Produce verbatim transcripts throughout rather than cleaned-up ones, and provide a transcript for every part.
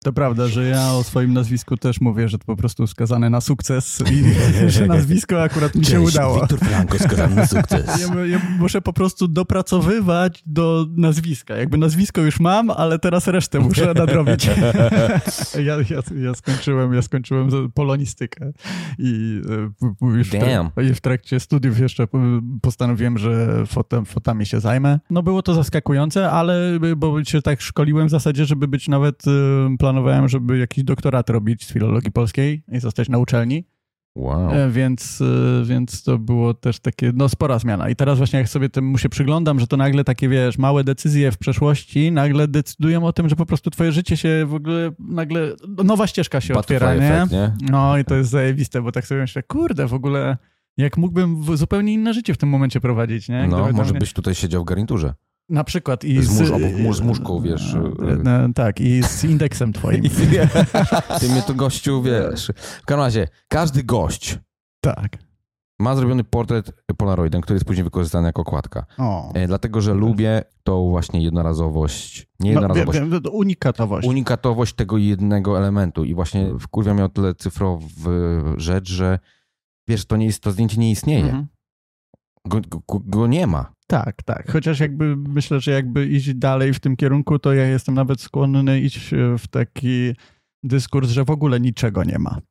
To prawda, że ja o swoim nazwisku też mówię, że to po prostu skazane na sukces i że nazwisko akurat mi się Cześć, udało. Wiktor Franko, skazany na sukces. Ja, ja muszę po prostu dopracowywać do nazwiska. Jakby nazwisko już mam, ale teraz resztę muszę nadrobić. ja, ja, ja skończyłem, ja skończyłem polonistykę i już w, tra- w trakcie studiów jeszcze postanowiłem, że fotem, fotami się zajmę. No było to zaskakujące, ale bo się tak szkoliłem w zasadzie, żeby być nawet planowałem, żeby jakiś doktorat robić z filologii polskiej i zostać na uczelni. Wow. Więc, więc to było też takie, no spora zmiana. I teraz właśnie jak sobie temu się przyglądam, że to nagle takie, wiesz, małe decyzje w przeszłości nagle decydują o tym, że po prostu twoje życie się w ogóle nagle, nowa ścieżka się Butterfly otwiera, nie? Effect, nie? No i to jest zajebiste, bo tak sobie myślę, kurde, w ogóle jak mógłbym zupełnie inne życie w tym momencie prowadzić, nie? No, Gdyby może nie... byś tutaj siedział w garniturze. Na przykład i z... z, mórz, obok, z muszką, wiesz. No, tak, i z indeksem twoim. Ty mnie to gościu, wiesz. W każdym razie, każdy gość tak. ma zrobiony portret polaroidem, który jest później wykorzystany jako okładka. O. E, dlatego, że lubię tą właśnie jednorazowość, nie jednorazowość, no, wiem, wiem, unikatowość. unikatowość tego jednego elementu i właśnie wkurwia mnie o tyle cyfrowy rzecz, że wiesz, to, nie jest, to zdjęcie nie istnieje. Mhm. Go, go, go nie ma. Tak, tak. Chociaż jakby myślę, że jakby iść dalej w tym kierunku, to ja jestem nawet skłonny iść w taki dyskurs, że w ogóle niczego nie ma.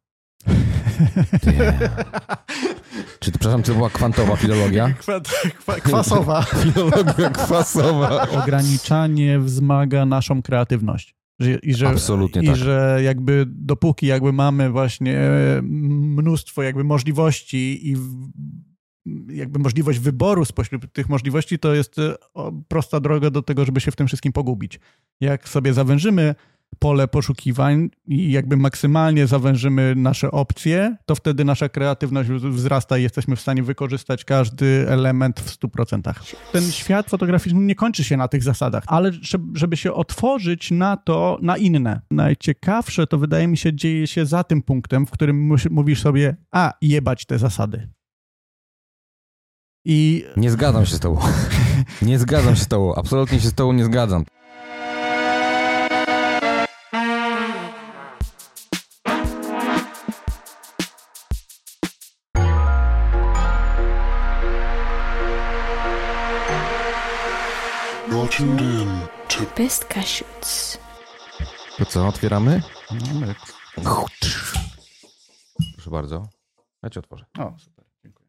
Czy to, przepraszam, to była kwantowa filologia? Kwa, kwa, kwasowa. Filologia kwasowa. Ograniczanie wzmaga naszą kreatywność. I że, Absolutnie i tak. że jakby dopóki jakby mamy właśnie mnóstwo jakby możliwości i jakby możliwość wyboru spośród tych możliwości, to jest prosta droga do tego, żeby się w tym wszystkim pogubić. Jak sobie zawężymy pole poszukiwań i jakby maksymalnie zawężymy nasze opcje, to wtedy nasza kreatywność wzrasta i jesteśmy w stanie wykorzystać każdy element w stu procentach. Ten świat fotograficzny nie kończy się na tych zasadach, ale żeby się otworzyć na to, na inne. Najciekawsze to wydaje mi się dzieje się za tym punktem, w którym mówisz sobie, a jebać te zasady. I... Nie zgadzam się z tobą. Nie zgadzam się z tobą. Absolutnie się z tobą nie zgadzam. Best Cashews. To co, otwieramy? No, my... Proszę bardzo. Ja ci otworzę. O, super, dziękuję.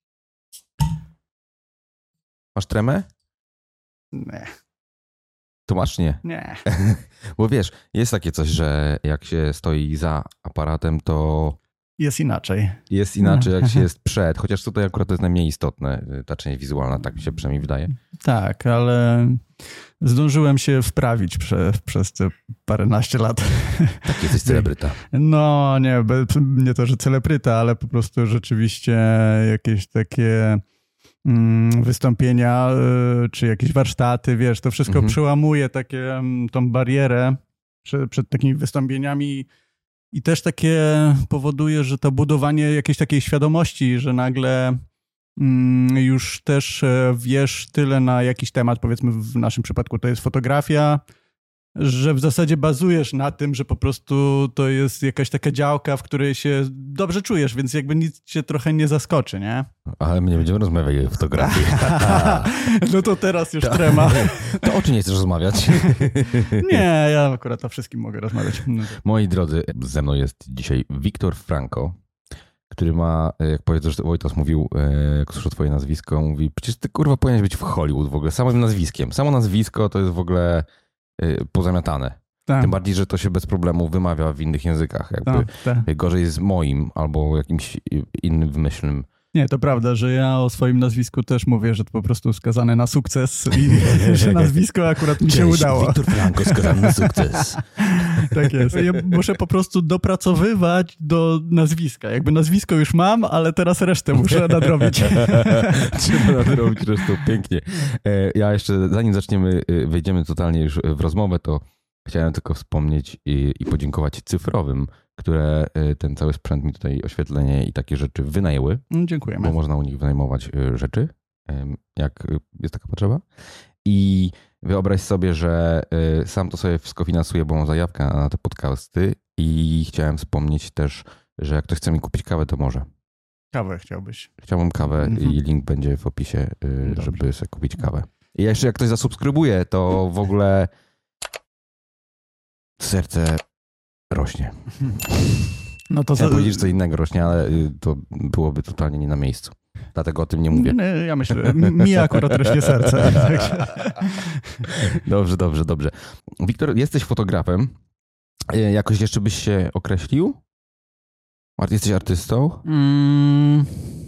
Masz tremę? Nie. To masz nie? Nie. Bo wiesz, jest takie coś, że jak się stoi za aparatem, to... Jest inaczej. Jest inaczej, jak się jest przed. Chociaż tutaj akurat to jest najmniej istotne, ta część wizualna, tak mi się przynajmniej wydaje. Tak, ale zdążyłem się wprawić prze, przez te paręnaście lat. Tak, jesteś celebryta. No nie, nie to, że celebryta, ale po prostu rzeczywiście jakieś takie wystąpienia czy jakieś warsztaty, wiesz, to wszystko mhm. przełamuje takie, tą barierę przed, przed takimi wystąpieniami i też takie powoduje, że to budowanie jakiejś takiej świadomości, że nagle mm, już też wiesz tyle na jakiś temat, powiedzmy w naszym przypadku to jest fotografia, że w zasadzie bazujesz na tym, że po prostu to jest jakaś taka działka, w której się dobrze czujesz, więc jakby nic cię trochę nie zaskoczy, nie? Ale my nie będziemy rozmawiać o fotografii. No to teraz już trema. To o czym nie chcesz rozmawiać? Nie, ja akurat o wszystkim mogę rozmawiać. No Moi drodzy, ze mną jest dzisiaj Wiktor Franko, który ma, jak powiedz, że Wojtas mówił, jak słyszę twoje nazwisko, mówi, przecież ty kurwa powinieneś być w Hollywood w ogóle, samym nazwiskiem. Samo nazwisko to jest w ogóle pozamiatane. Tak. Tym bardziej, że to się bez problemu wymawia w innych językach. Jakby tak, tak. Gorzej z moim albo jakimś innym wymyślnym. Nie, to prawda, że ja o swoim nazwisku też mówię, że to po prostu skazane na sukces i że nazwisko akurat mi Cześć, się udało. Wiktor Franko, skazany na sukces. Tak jest. Ja muszę po prostu dopracowywać do nazwiska. Jakby nazwisko już mam, ale teraz resztę muszę nadrobić. Trzeba nadrobić resztę. Pięknie. Ja jeszcze, zanim zaczniemy, wejdziemy totalnie już w rozmowę, to chciałem tylko wspomnieć i, i podziękować cyfrowym, które ten cały sprzęt mi tutaj, oświetlenie i takie rzeczy wynajęły. Dziękujemy. Bo można u nich wynajmować rzeczy, jak jest taka potrzeba. I Wyobraź sobie, że y, sam to sobie wszystko finansuję, bo mam zajawkę na te podcasty i chciałem wspomnieć też, że jak ktoś chce mi kupić kawę, to może. Kawę chciałbyś. Chciałbym kawę Mhm. i link będzie w opisie, y, Dobrze. żeby sobie kupić kawę. I jeszcze jak ktoś zasubskrybuje, to w ogóle serce rośnie. No to Chciałem za... powiedzieć, że co innego rośnie, ale y, to byłoby totalnie nie na miejscu. Dlatego o tym nie mówię. Nie, ja myślę, m- mi akurat rośnie serce. Także... Dobrze, dobrze, dobrze. Wiktor, jesteś fotografem. Y, Jakoś jeszcze byś się określił? Art- Jesteś artystą? Mm,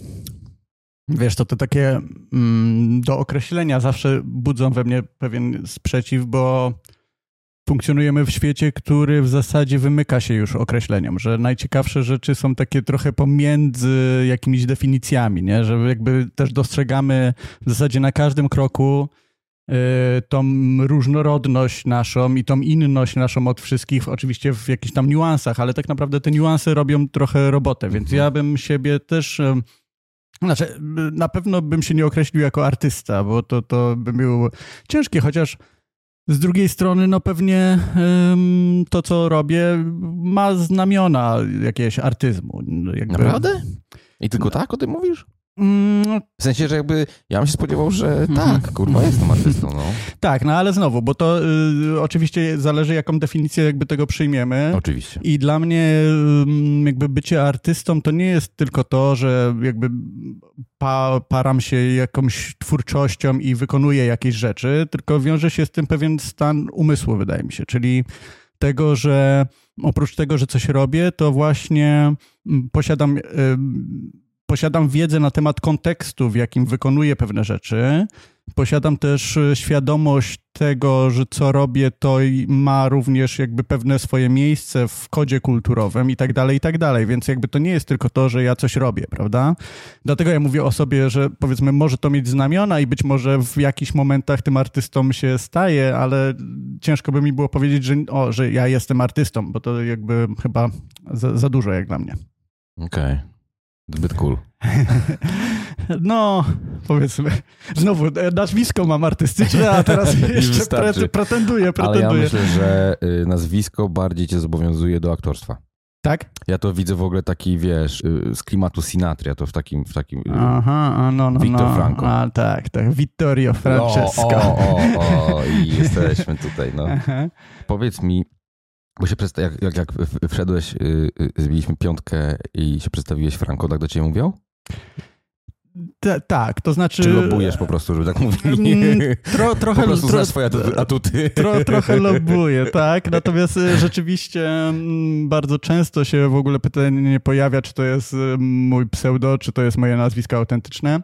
wiesz, to te takie mm, do określenia zawsze budzą we mnie pewien sprzeciw, bo funkcjonujemy w świecie, który w zasadzie wymyka się już określeniom, że najciekawsze rzeczy są takie trochę pomiędzy jakimiś definicjami, nie? Że jakby też dostrzegamy w zasadzie na każdym kroku y, tą różnorodność naszą i tą inność naszą od wszystkich, oczywiście w jakichś tam niuansach, ale tak naprawdę te niuanse robią trochę robotę, więc ja bym siebie też... y, Znaczy, na pewno bym się nie określił jako artysta, bo to, to by było ciężkie, chociaż z drugiej strony, no pewnie ym, to, co robię, ma znamiona jakiegoś artyzmu. Jakby... Naprawdę? I tylko tak o tym mówisz? Mm, W sensie, że jakby ja bym się spodziewał, że tak, kurwa, jestem artystą, no. tak, no ale znowu, bo to y, oczywiście zależy, jaką definicję jakby tego przyjmiemy. Oczywiście. I dla mnie ym, jakby bycie artystą to nie jest tylko to, że jakby pa, param się jakąś twórczością i wykonuję jakieś rzeczy, tylko wiąże się z tym pewien stan umysłu, wydaje mi się, czyli tego, że oprócz tego, że coś robię, to właśnie mm, posiadam... ym, Posiadam wiedzę na temat kontekstu, w jakim wykonuję pewne rzeczy. Posiadam też świadomość tego, że co robię, to i ma również jakby pewne swoje miejsce w kodzie kulturowym i tak dalej, i tak dalej. Więc jakby to nie jest tylko to, że ja coś robię, prawda? Dlatego ja mówię o sobie, że powiedzmy może to mieć znamiona i być może w jakichś momentach tym artystą się staję, ale ciężko by mi było powiedzieć, że, o, że ja jestem artystą, bo to jakby chyba za, za dużo jak dla mnie. Okej. Okay. Zbyt cool. No, powiedzmy. Znowu, nazwisko mam artystyczne, a teraz jeszcze pre, pretenduję, pretenduję. Ale ja myślę, że nazwisko bardziej cię zobowiązuje do aktorstwa. Tak? Ja to widzę w ogóle taki, wiesz, z klimatu Sinatry, ja to w takim... W takim Aha, no, no, Victor no. Franco. A, tak, tak. Vittorio Francesco. O, o, o, o i jesteśmy tutaj, no. Aha. Powiedz mi, bo się przedsta- jak, jak, jak wszedłeś, yy, zbiliśmy piątkę i się przedstawiłeś Franco, tak do ciebie mówią? T- tak, to znaczy... Czy lobujesz po prostu, żeby tak mówili? Tro, trochę, po prostu tro, znasz swoje atuty. Tro, trochę lobuję, tak. Natomiast rzeczywiście bardzo często się w ogóle pytanie pojawia, czy to jest mój pseudo, czy to jest moje nazwisko autentyczne.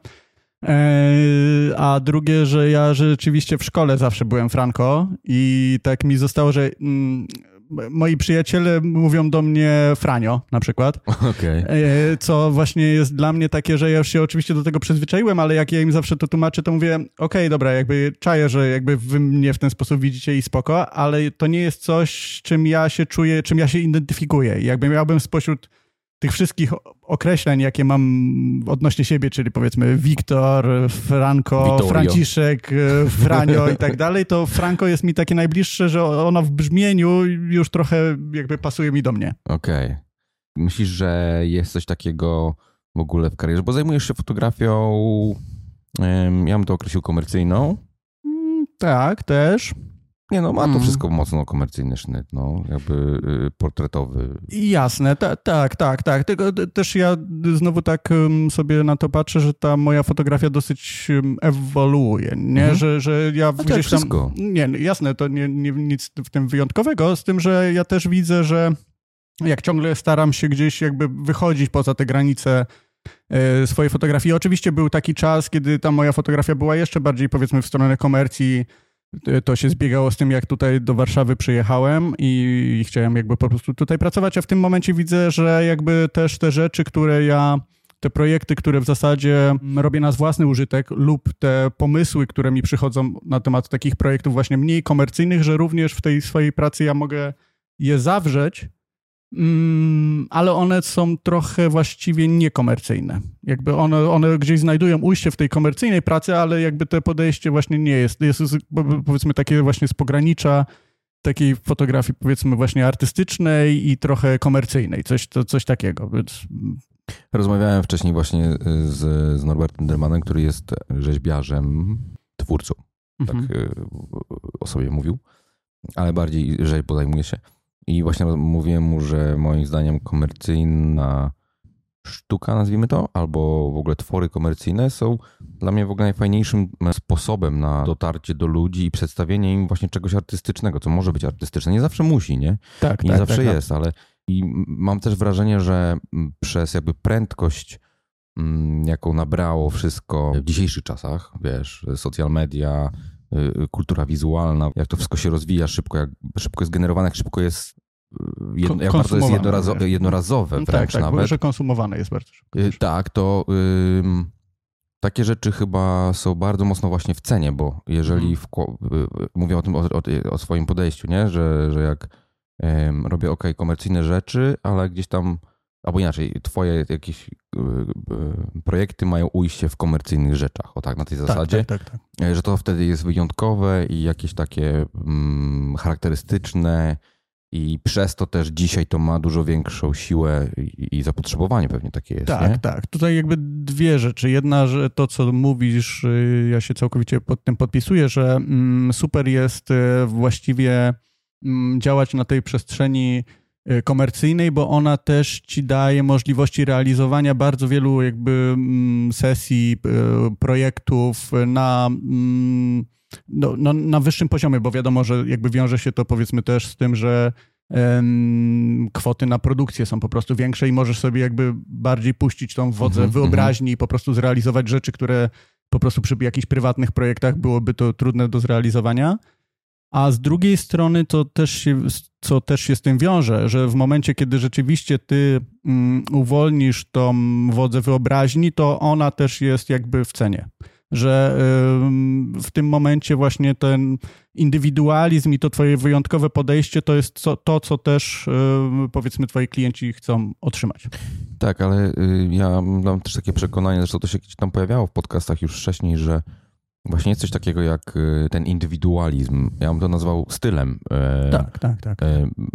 A drugie, że ja rzeczywiście w szkole zawsze byłem Franco i tak mi zostało, że moi przyjaciele mówią do mnie Franio na przykład, okay. Co właśnie jest dla mnie takie, że ja już się oczywiście do tego przyzwyczaiłem, ale jak ja im zawsze to tłumaczę, to mówię, okej, okay, dobra, jakby czaję, że jakby wy mnie w ten sposób widzicie i spoko, ale to nie jest coś, czym ja się czuję, czym ja się identyfikuję. I jakby miałbym spośród tych wszystkich określeń, jakie mam odnośnie siebie, czyli powiedzmy Wiktor, Franco, Vittorio. Franciszek, Franio i tak dalej, to Franco jest mi takie najbliższe, że ono w brzmieniu już trochę jakby pasuje mi do mnie. Okej. Okay. Myślisz, że jest coś takiego w ogóle w karierze? Bo zajmujesz się fotografią, ja bym to określił komercyjną. Tak, też. Nie no, ma to wszystko mocno komercyjny sznyt, no, jakby y, portretowy. Jasne, ta, tak, tak, tak. Tylko też ja znowu tak um, sobie na to patrzę, że ta moja fotografia dosyć um, ewoluuje, nie? Mhm. Że, że ja no gdzieś tam... Wszystko. Nie, jasne, to nie, nie, nic w tym wyjątkowego, z tym, że ja też widzę, że jak ciągle staram się gdzieś jakby wychodzić poza te granice y, swojej fotografii. Oczywiście był taki czas, kiedy ta moja fotografia była jeszcze bardziej powiedzmy w stronę komercji. To się zbiegało z tym, jak tutaj do Warszawy przyjechałem i chciałem jakby po prostu tutaj pracować, a w tym momencie widzę, że jakby też te rzeczy, które ja, te projekty, które w zasadzie robię na własny użytek lub te pomysły, które mi przychodzą na temat takich projektów właśnie mniej komercyjnych, że również w tej swojej pracy ja mogę je zawrzeć Mm, ale one są trochę właściwie niekomercyjne. Jakby one, one gdzieś znajdują ujście w tej komercyjnej pracy, ale jakby to podejście właśnie nie jest. Jest powiedzmy takie właśnie z pogranicza takiej fotografii powiedzmy właśnie artystycznej i trochę komercyjnej. Coś, to, coś takiego. Więc... Rozmawiałem wcześniej właśnie z, z Norbertem Dermanem, który jest rzeźbiarzem, twórcą. Tak mhm. o sobie mówił. Ale bardziej rzeźbą zajmuje się. I właśnie mówiłem mu, że moim zdaniem komercyjna sztuka, nazwijmy to, albo w ogóle twory komercyjne są dla mnie w ogóle najfajniejszym sposobem na dotarcie do ludzi i przedstawienie im właśnie czegoś artystycznego, co może być artystyczne. Nie zawsze musi, nie? Tak, I nie tak, zawsze tak, jest, tak. ale i mam też wrażenie, że przez jakby prędkość, jaką nabrało wszystko w dzisiejszych czasach, wiesz, social media, kultura wizualna, jak to wszystko się rozwija szybko, jak szybko jest generowane, jak szybko jest, jedno, jak bardzo jest jednorazo, jednorazowe wręcz tak, tak, nawet. że konsumowane jest bardzo szybko. Tak, to ym, takie rzeczy chyba są bardzo mocno właśnie w cenie, bo jeżeli wkło- mówię o tym, o, o, o swoim podejściu, nie? Że, że jak ym, robię ok, komercyjne rzeczy, ale gdzieś tam, albo inaczej, twoje jakieś y, y, projekty mają ujście w komercyjnych rzeczach, o tak, na tej tak, zasadzie, tak, tak, tak. że to wtedy jest wyjątkowe i jakieś takie mm, charakterystyczne i przez to też dzisiaj to ma dużo większą siłę i, i zapotrzebowanie pewnie takie jest, Tak, nie? tak. Tutaj jakby dwie rzeczy. Jedna, że to, co mówisz, ja się całkowicie pod tym podpisuję, że mm, super jest właściwie mm, działać na tej przestrzeni komercyjnej, bo ona też ci daje możliwości realizowania bardzo wielu jakby sesji, projektów na, no, no, na wyższym poziomie, bo wiadomo, że jakby wiąże się to powiedzmy też z tym, że um, kwoty na produkcję są po prostu większe i możesz sobie jakby bardziej puścić tą wodze mm-hmm, wyobraźni i po prostu zrealizować rzeczy, które po prostu przy jakichś prywatnych projektach byłoby to trudne do zrealizowania. A z drugiej strony to też się, co też się z tym wiąże, że w momencie, kiedy rzeczywiście ty um, uwolnisz tą wodzę wyobraźni, to ona też jest jakby w cenie. Że um, w tym momencie właśnie ten indywidualizm i to twoje wyjątkowe podejście to jest co, to, co też um, powiedzmy twoi klienci chcą otrzymać. Tak, ale y, ja mam też takie przekonanie, zresztą to się gdzieś tam pojawiało w podcastach już wcześniej, że właśnie jest coś takiego jak ten indywidualizm. Ja bym to nazwał stylem. Tak, tak, tak.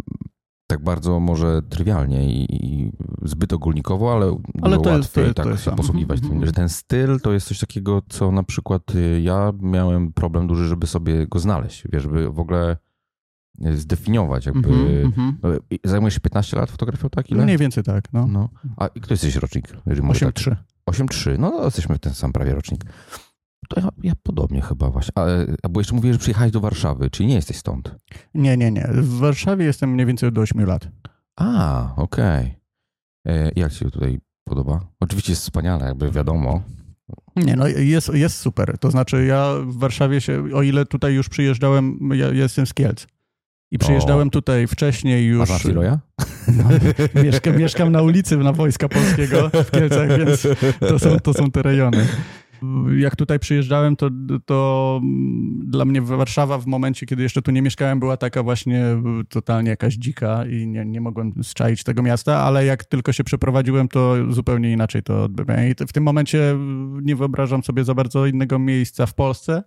Tak bardzo może trywialnie i, i zbyt ogólnikowo, ale, ale dużo łatwiej jest, to, tak to się posługiwać tym. Że ten styl to jest coś takiego, co na przykład ja miałem problem duży, żeby sobie go znaleźć, wiesz, żeby w ogóle zdefiniować. Jakby. Mm-hmm. Zajmujesz się piętnaście lat fotografią, tak? Ile? Mniej więcej tak, no. no. A kto jesteś rocznik? osiem trzy. osiem trzy, no jesteśmy w ten sam prawie rocznik. To ja, ja podobnie chyba właśnie. A, a bo jeszcze mówiłeś, że przyjechałeś do Warszawy, czyli nie jesteś stąd? Nie, nie, nie. W Warszawie jestem mniej więcej od ośmiu lat. A, okej. Okay. Jak ci się tutaj podoba? Oczywiście jest wspaniale, jakby wiadomo. Nie, no jest, jest super. To znaczy ja w Warszawie się, o ile tutaj już przyjeżdżałem, ja jestem z Kielc. I przyjeżdżałem o. tutaj wcześniej już... A na ja? No, mieszkam, mieszkam na ulicy na Wojska Polskiego w Kielcach, więc to są, to są te rejony. Jak tutaj przyjeżdżałem, to, to dla mnie Warszawa w momencie, kiedy jeszcze tu nie mieszkałem, była taka właśnie totalnie jakaś dzika i nie, nie mogłem zczaić tego miasta, ale jak tylko się przeprowadziłem, to zupełnie inaczej to odbywałem. I w tym momencie nie wyobrażam sobie za bardzo innego miejsca w Polsce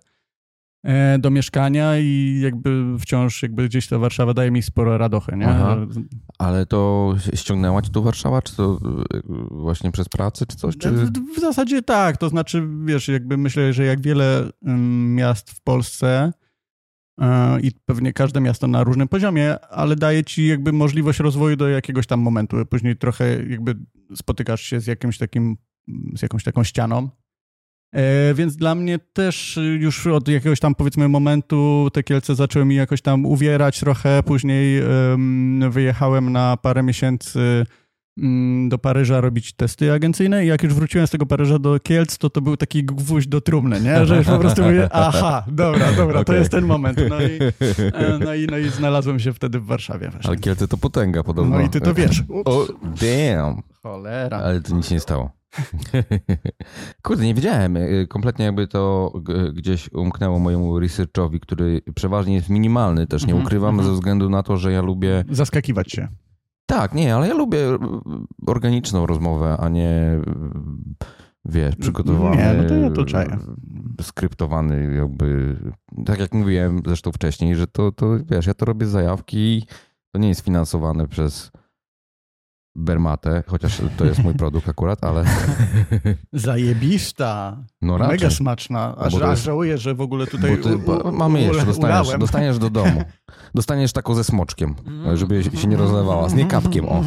do mieszkania i jakby wciąż jakby gdzieś ta Warszawa daje mi sporo radochy, nie? Aha. Ale to ściągnęła cię tu Warszawa, czy to właśnie przez pracę, czy coś? Czy... W, w zasadzie tak, to znaczy, wiesz, jakby myślę, że jak wiele um, miast w Polsce yy, i pewnie każde miasto na różnym poziomie, ale daje ci jakby możliwość rozwoju do jakiegoś tam momentu. Później trochę jakby spotykasz się z jakimś takim, z jakąś taką ścianą. E, więc dla mnie też już od jakiegoś tam powiedzmy momentu te Kielce zaczęły mi jakoś tam uwierać trochę. Później um, wyjechałem na parę miesięcy um, do Paryża robić testy agencyjne i jak już wróciłem z tego Paryża do Kielc, to to był taki gwóźdź do trumny, nie? Że już po prostu mówię, aha, dobra, dobra, okay. To jest ten moment. No i, no, i, no i znalazłem się wtedy w Warszawie. Właśnie. Ale Kielce to potęga podobno. No i ty to wiesz. O, damn. Cholera. Ale to nic się nie stało. Kurde, nie wiedziałem. Kompletnie jakby to gdzieś umknęło mojemu researchowi, który przeważnie jest minimalny, też nie ukrywam, mm-hmm. ze względu na to, że ja lubię... Zaskakiwać się. Tak, nie, ale ja lubię organiczną rozmowę, a nie wiesz, przygotowany, nie, no to ja to czaję. skryptowany jakby, tak jak mówiłem zresztą wcześniej, że to, to wiesz, ja to robię z zajawki, to nie jest finansowane przez Bermatę, chociaż to jest mój produkt akurat, ale... Zajebista. No raczej. Mega smaczna. Aż, No aż żałuję, że w ogóle tutaj ty, u, u, mamy jeszcze, dostaniesz, ulałem. dostaniesz do domu. Dostaniesz taką ze smoczkiem, żeby się nie rozlewała, z niekapkiem, o.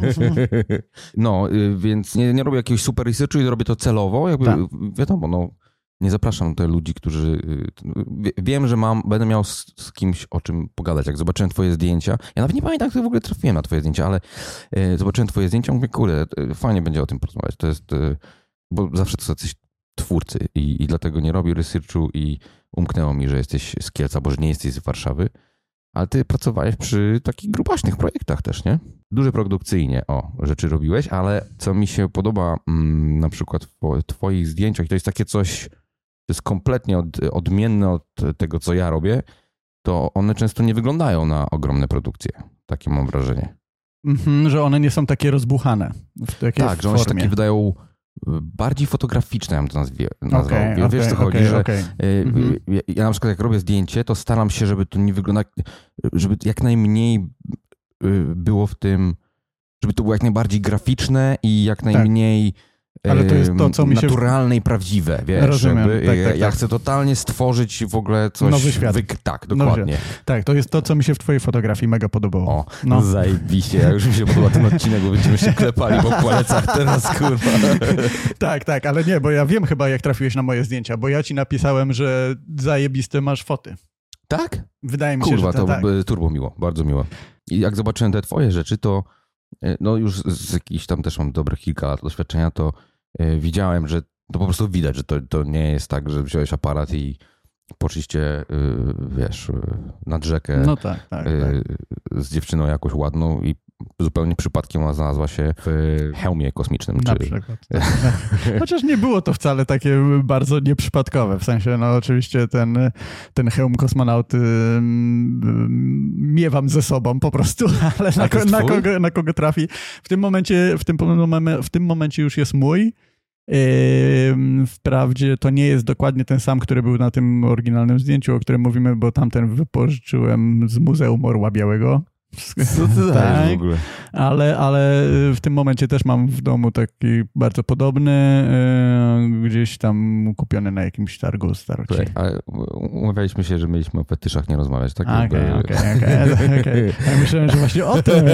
No, więc nie, nie robię jakiegoś super researchu i robię to celowo, jakby tak. Wiadomo, no nie zapraszam tutaj ludzi, którzy... Wiem, że mam, będę miał z, z kimś o czym pogadać. Jak zobaczyłem twoje zdjęcia, ja nawet nie pamiętam, jak w ogóle trafiłem na twoje zdjęcia, ale e, zobaczyłem twoje zdjęcia, mówię, kurde, fajnie będzie o tym porozmawiać. To jest, e, bo zawsze to są jacyś twórcy i, i dlatego nie robię researchu i umknęło mi, że jesteś z Kielca, bo że nie jesteś z Warszawy, ale ty pracowałeś przy takich grubaśnych projektach też, nie? Duże produkcyjnie, o, rzeczy robiłeś, ale co mi się podoba mm, na przykład w twoich zdjęciach, to jest takie coś... to jest kompletnie od, odmienne od tego, co ja robię, to one często nie wyglądają na ogromne produkcje. Takie mam wrażenie. Mm-hmm, że one nie są takie rozbuchane. W takiej tak, że one się formie. takie wydają bardziej fotograficzne, ja bym to nazwie, nazwał. Okay, Wiesz, okay, co chodzi, okay, że okay. y, mm-hmm. ja, ja na przykład jak robię zdjęcie, to staram się, żeby to nie wyglądało, żeby jak najmniej było w tym, żeby to było jak najbardziej graficzne i jak najmniej... Tak. Ale to jest to, co mi się... naturalne i prawdziwe, wiesz. Rozumiem. Jakby, tak, ja, tak, ja tak. chcę totalnie stworzyć w ogóle coś... Nowy świat. Wyk- tak, dokładnie. Tak, to jest to, co mi się w twojej fotografii mega podobało. O, no. zajebiście. Ja już mi się podoba ten odcinek, bo będziemy się klepali po plecach teraz, kurwa. tak, tak, ale nie, bo ja wiem chyba, jak trafiłeś na moje zdjęcia, bo ja ci napisałem, że zajebiste masz foty. Tak? Wydaje mi kurwa, się, że to, to tak. turbo miło, bardzo miło. I jak zobaczyłem te twoje rzeczy, to no już z jakichś tam też mam dobre kilka lat doświadczenia, to widziałem, że to po prostu widać, że to, to nie jest tak, że wziąłeś aparat i poszliście, wiesz, nad rzekę no tak, tak, tak. z dziewczyną jakąś ładną i zupełnie przypadkiem ona znalazła się w hełmie kosmicznym. Na czy... przykład. Tak. Chociaż nie było to wcale takie bardzo nieprzypadkowe. W sensie, no oczywiście ten, ten hełm kosmonauty miewam ze sobą po prostu, ale na, ko- na, kogo, na kogo trafi. W tym momencie, w tym, w tym momencie już jest mój. Wprawdzie to nie jest dokładnie ten sam, który był na tym oryginalnym zdjęciu, o którym mówimy, bo tamten wypożyczyłem z Muzeum Orła Białego. Co ty dajesz w ogóle? Ale, ale w tym momencie też mam w domu taki bardzo podobny, yy, gdzieś tam kupiony na jakimś targu staroci. Okay, ale umawialiśmy się, że mieliśmy o fetyszach nie rozmawiać, tak? Okej, okej, okej. Ja myślałem, że właśnie o tym.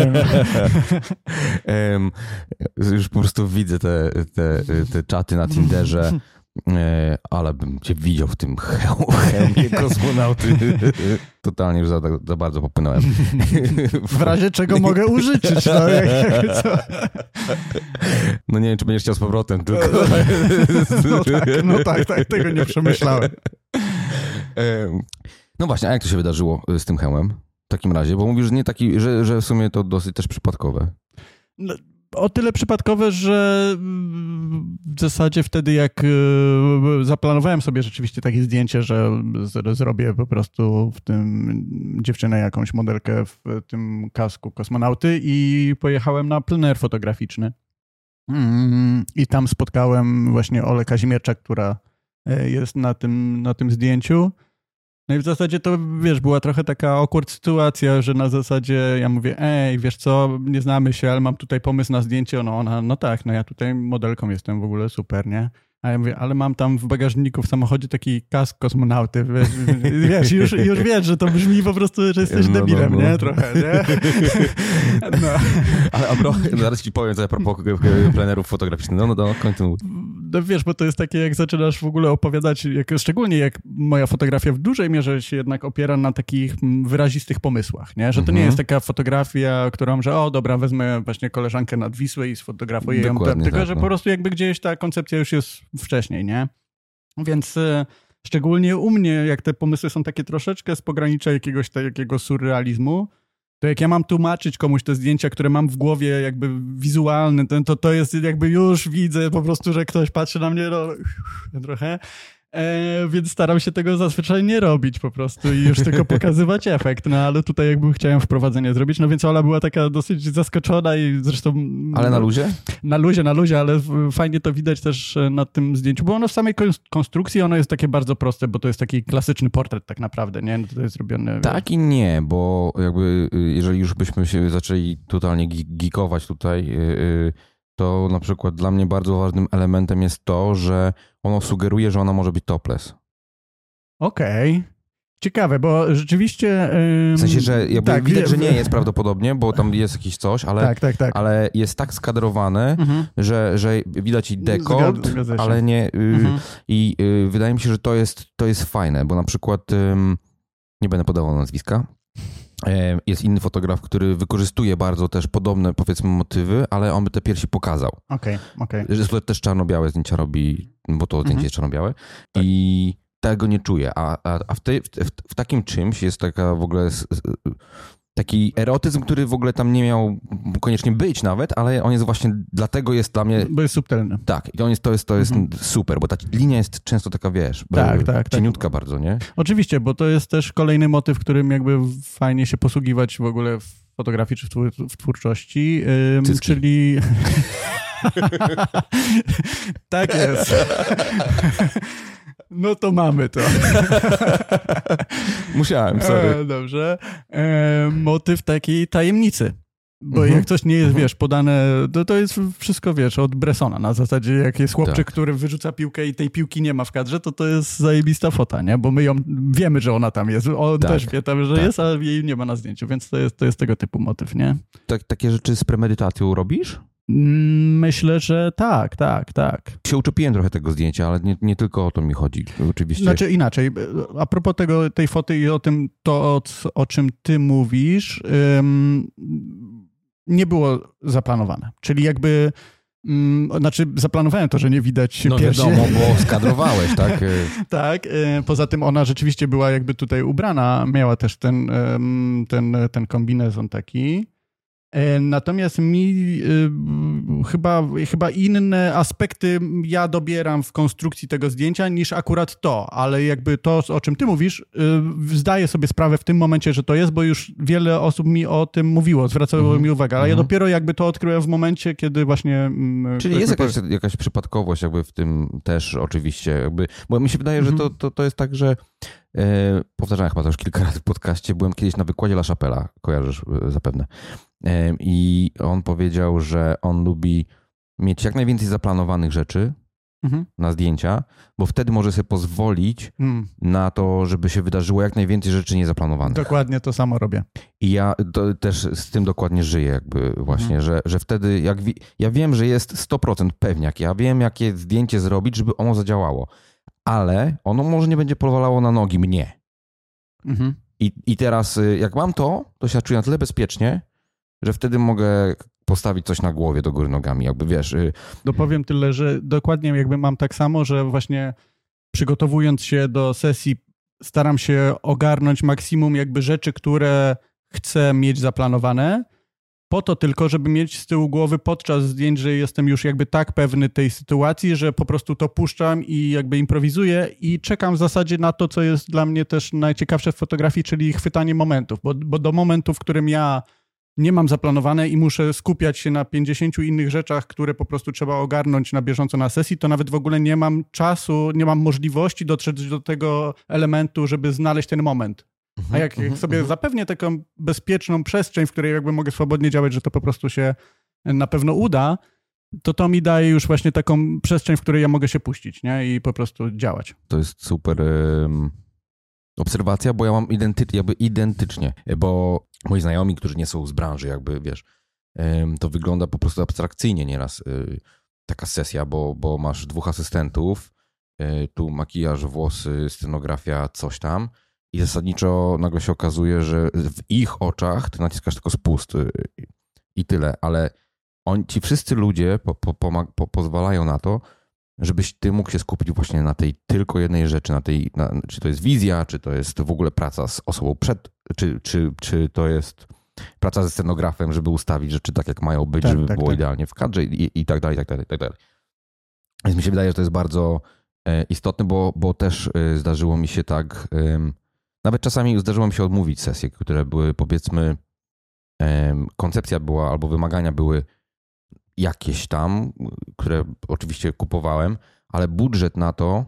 um, już po prostu widzę te, te, te czaty na Tinderze. E, ale bym cię widział w tym hełmie kosmonauty. Totalnie już za, za bardzo popłynąłem. W razie czego mogę użyczyć. No, jak, co? no nie wiem, czy będziesz chciał z powrotem, tylko... no, tak, no tak, tak, tego nie przemyślałem. E, no właśnie, a jak to się wydarzyło z tym hełmem? W takim razie, bo mówisz, że nie taki, że, że w sumie to dosyć też przypadkowe. No. O tyle przypadkowe, że w zasadzie wtedy jak zaplanowałem sobie rzeczywiście takie zdjęcie, że zrobię po prostu w tym dziewczynę jakąś modelkę w tym kasku kosmonauty i pojechałem na plener fotograficzny. I tam spotkałem właśnie Olę Kazimierczak, która jest na tym, na tym zdjęciu. No i w zasadzie to, wiesz, była trochę taka awkward sytuacja, że na zasadzie ja mówię, ej, wiesz co, nie znamy się, ale mam tutaj pomysł na zdjęcie. No ona, no tak, no ja tutaj modelką jestem w ogóle, super, nie? A ja mówię, ale mam tam w bagażniku w samochodzie taki kask kosmonauty, wiesz, wiesz już, już wiesz, że to brzmi po prostu, że jesteś no, debilem, no, no. nie? Trochę, nie? No. Ale a pro, zaraz ci powiem, co ja propos plenerów fotograficznych. No, no, no, kontynuuj. No wiesz, bo to jest takie, jak zaczynasz w ogóle opowiadać, jak, szczególnie jak moja fotografia w dużej mierze się jednak opiera na takich wyrazistych pomysłach, nie? Że to mhm. nie jest taka fotografia, którą, że o dobra, wezmę właśnie koleżankę nad Wisłę i sfotografuję ją, Dokładnie tylko tak, że no. po prostu jakby gdzieś ta koncepcja już jest wcześniej, nie? Więc e, szczególnie u mnie, jak te pomysły są takie troszeczkę z pogranicza jakiegoś takiego surrealizmu, to jak ja mam tłumaczyć komuś te zdjęcia, które mam w głowie jakby wizualne, to, to jest jakby już widzę po prostu, że ktoś patrzy na mnie no, trochę. E, więc staram się tego zazwyczaj nie robić po prostu i już tylko pokazywać efekt, no ale tutaj jakby chciałem wprowadzenie zrobić, no więc Ola była taka dosyć zaskoczona i zresztą... Ale na luzie? Na luzie, na luzie, ale fajnie to widać też na tym zdjęciu, bo ono w samej konstrukcji ono jest takie bardzo proste, bo to jest taki klasyczny portret tak naprawdę, nie? No to jest zrobione... Tak i nie, bo jakby jeżeli już byśmy się zaczęli totalnie geekować tutaj, to na przykład dla mnie bardzo ważnym elementem jest to, że ono sugeruje, że ona może być topless. Okej. Okay. Ciekawe, bo rzeczywiście... Ym... W sensie, że jakby tak, widać, że nie jest prawdopodobnie, bo tam jest jakieś coś, ale, tak, tak, tak. ale jest tak skadrowane, mhm. że, że widać i dekolt, Zgad- ale nie... Y, mhm. I y, wydaje mi się, że to jest, to jest fajne, bo na przykład, y, nie będę podawał nazwiska, jest inny fotograf, który wykorzystuje bardzo też podobne, powiedzmy, motywy, ale on by te piersi pokazał. Okej, okay, okej. Okay. Że też czarno-białe zdjęcia robi, bo to zdjęcie mhm. jest czarno-białe. Tak. I tego nie czuję. A, a, a w, tej, w, w takim czymś jest taka w ogóle taki erotyzm, który w ogóle tam nie miał koniecznie być nawet, ale on jest właśnie, dlatego jest dla mnie... Bo jest subtelny. Tak, i on jest, to jest, to jest mhm. super, bo ta linia jest często taka, wiesz, tak, tak, cieniutka tak. bardzo, nie? Oczywiście, bo to jest też kolejny motyw, którym jakby fajnie się posługiwać w ogóle w fotografii czy w, twór- w twórczości, ym, czyli... Tak jest. No to mamy to. Musiałem, sorry. E, dobrze. E, motyw takiej tajemnicy. Bo mhm. jak coś nie jest, mhm. wiesz, podane, to, to jest wszystko, wiesz, od Bressona. Na zasadzie, jak jest chłopczyk, tak. który wyrzuca piłkę i tej piłki nie ma w kadrze, to to jest zajebista fota, nie? Bo my ją wiemy, że ona tam jest. On tak. też wie tam, że tak. jest, a jej nie ma na zdjęciu, więc to jest, to jest tego typu motyw, nie? Tak, takie rzeczy z premedytacją robisz? Myślę, że tak, tak, tak. Się uczepiłem trochę tego zdjęcia, ale nie, nie tylko o to mi chodzi, oczywiście. Znaczy inaczej, a propos tego, tej foty i o tym, to o, o czym ty mówisz, ym, nie było zaplanowane. Czyli jakby, ym, znaczy zaplanowałem to, że nie widać no piersi. No wiadomo, bo skadrowałeś, tak? Tak, y, poza tym ona rzeczywiście była jakby tutaj ubrana, miała też ten, ym, ten, ten kombinezon taki. Natomiast mi y, chyba, chyba inne aspekty ja dobieram w konstrukcji tego zdjęcia niż akurat to, ale jakby to, o czym ty mówisz, y, zdaję sobie sprawę w tym momencie, że to jest, bo już wiele osób mi o tym mówiło, zwracało mm-hmm. mi uwagę, ale mm-hmm. ja dopiero jakby to odkryłem w momencie, kiedy właśnie... Y, Czyli jest jakaś, jakaś przypadkowość jakby w tym też oczywiście, jakby, bo mi się wydaje, mm-hmm. że to, to, to jest tak, że yy, powtarzałem chyba to już kilka razy w podcaście, byłem kiedyś na wykładzie La Chapelle'a, kojarzysz zapewne. I on powiedział, że on lubi mieć jak najwięcej zaplanowanych rzeczy mhm. na zdjęcia, bo wtedy może sobie pozwolić mm. na to, żeby się wydarzyło jak najwięcej rzeczy niezaplanowanych. Dokładnie to samo robię. I ja to też z tym dokładnie żyję jakby właśnie, mm. że, że wtedy jak wi- ja wiem, że jest sto procent pewniak, ja wiem jakie zdjęcie zrobić, żeby ono zadziałało, ale ono może nie będzie pozwalało na nogi mnie. Mhm. I, I teraz jak mam to, to się czuję na tyle bezpiecznie, że wtedy mogę postawić coś na głowie do góry nogami, jakby wiesz. Dopowiem tyle, że dokładnie jakby mam tak samo, że właśnie przygotowując się do sesji staram się ogarnąć maksimum jakby rzeczy, które chcę mieć zaplanowane, po to tylko, żeby mieć z tyłu głowy podczas zdjęć, że jestem już jakby tak pewny tej sytuacji, że po prostu to puszczam i jakby improwizuję i czekam w zasadzie na to, co jest dla mnie też najciekawsze w fotografii, czyli chwytanie momentów, bo, bo do momentu, w którym ja nie mam zaplanowane i muszę skupiać się na pięćdziesięciu innych rzeczach, które po prostu trzeba ogarnąć na bieżąco na sesji, to nawet w ogóle nie mam czasu, nie mam możliwości dotrzeć do tego elementu, żeby znaleźć ten moment. A jak, jak sobie zapewnię taką bezpieczną przestrzeń, w której jakby mogę swobodnie działać, że to po prostu się na pewno uda, to to mi daje już właśnie taką przestrzeń, w której ja mogę się puścić, nie? I po prostu działać. To jest super um, obserwacja, bo ja mam identy- jakby identycznie, bo moi znajomi, którzy nie są z branży, jakby wiesz, um, to wygląda po prostu abstrakcyjnie nieraz um, taka sesja, bo, bo masz dwóch asystentów, um, tu makijaż, włosy, scenografia, coś tam. I zasadniczo nagle się okazuje, że w ich oczach ty naciskasz tylko spust i tyle, ale on, ci wszyscy ludzie po, po, po, pozwalają na to, żebyś ty mógł się skupić właśnie na tej tylko jednej rzeczy, na tej, na, czy to jest wizja, czy to jest w ogóle praca z osobą przed, czy, czy, czy to jest praca ze scenografem, żeby ustawić rzeczy tak, jak mają być, tak, żeby tak, było tak. idealnie w kadrze i, i tak dalej, i tak dalej, i tak dalej. Więc mi się wydaje, że to jest bardzo istotny, bo, bo też zdarzyło mi się tak, nawet czasami zdarzyło mi się odmówić sesje, które były, powiedzmy, koncepcja była albo wymagania były jakieś tam, które oczywiście kupowałem, ale budżet na to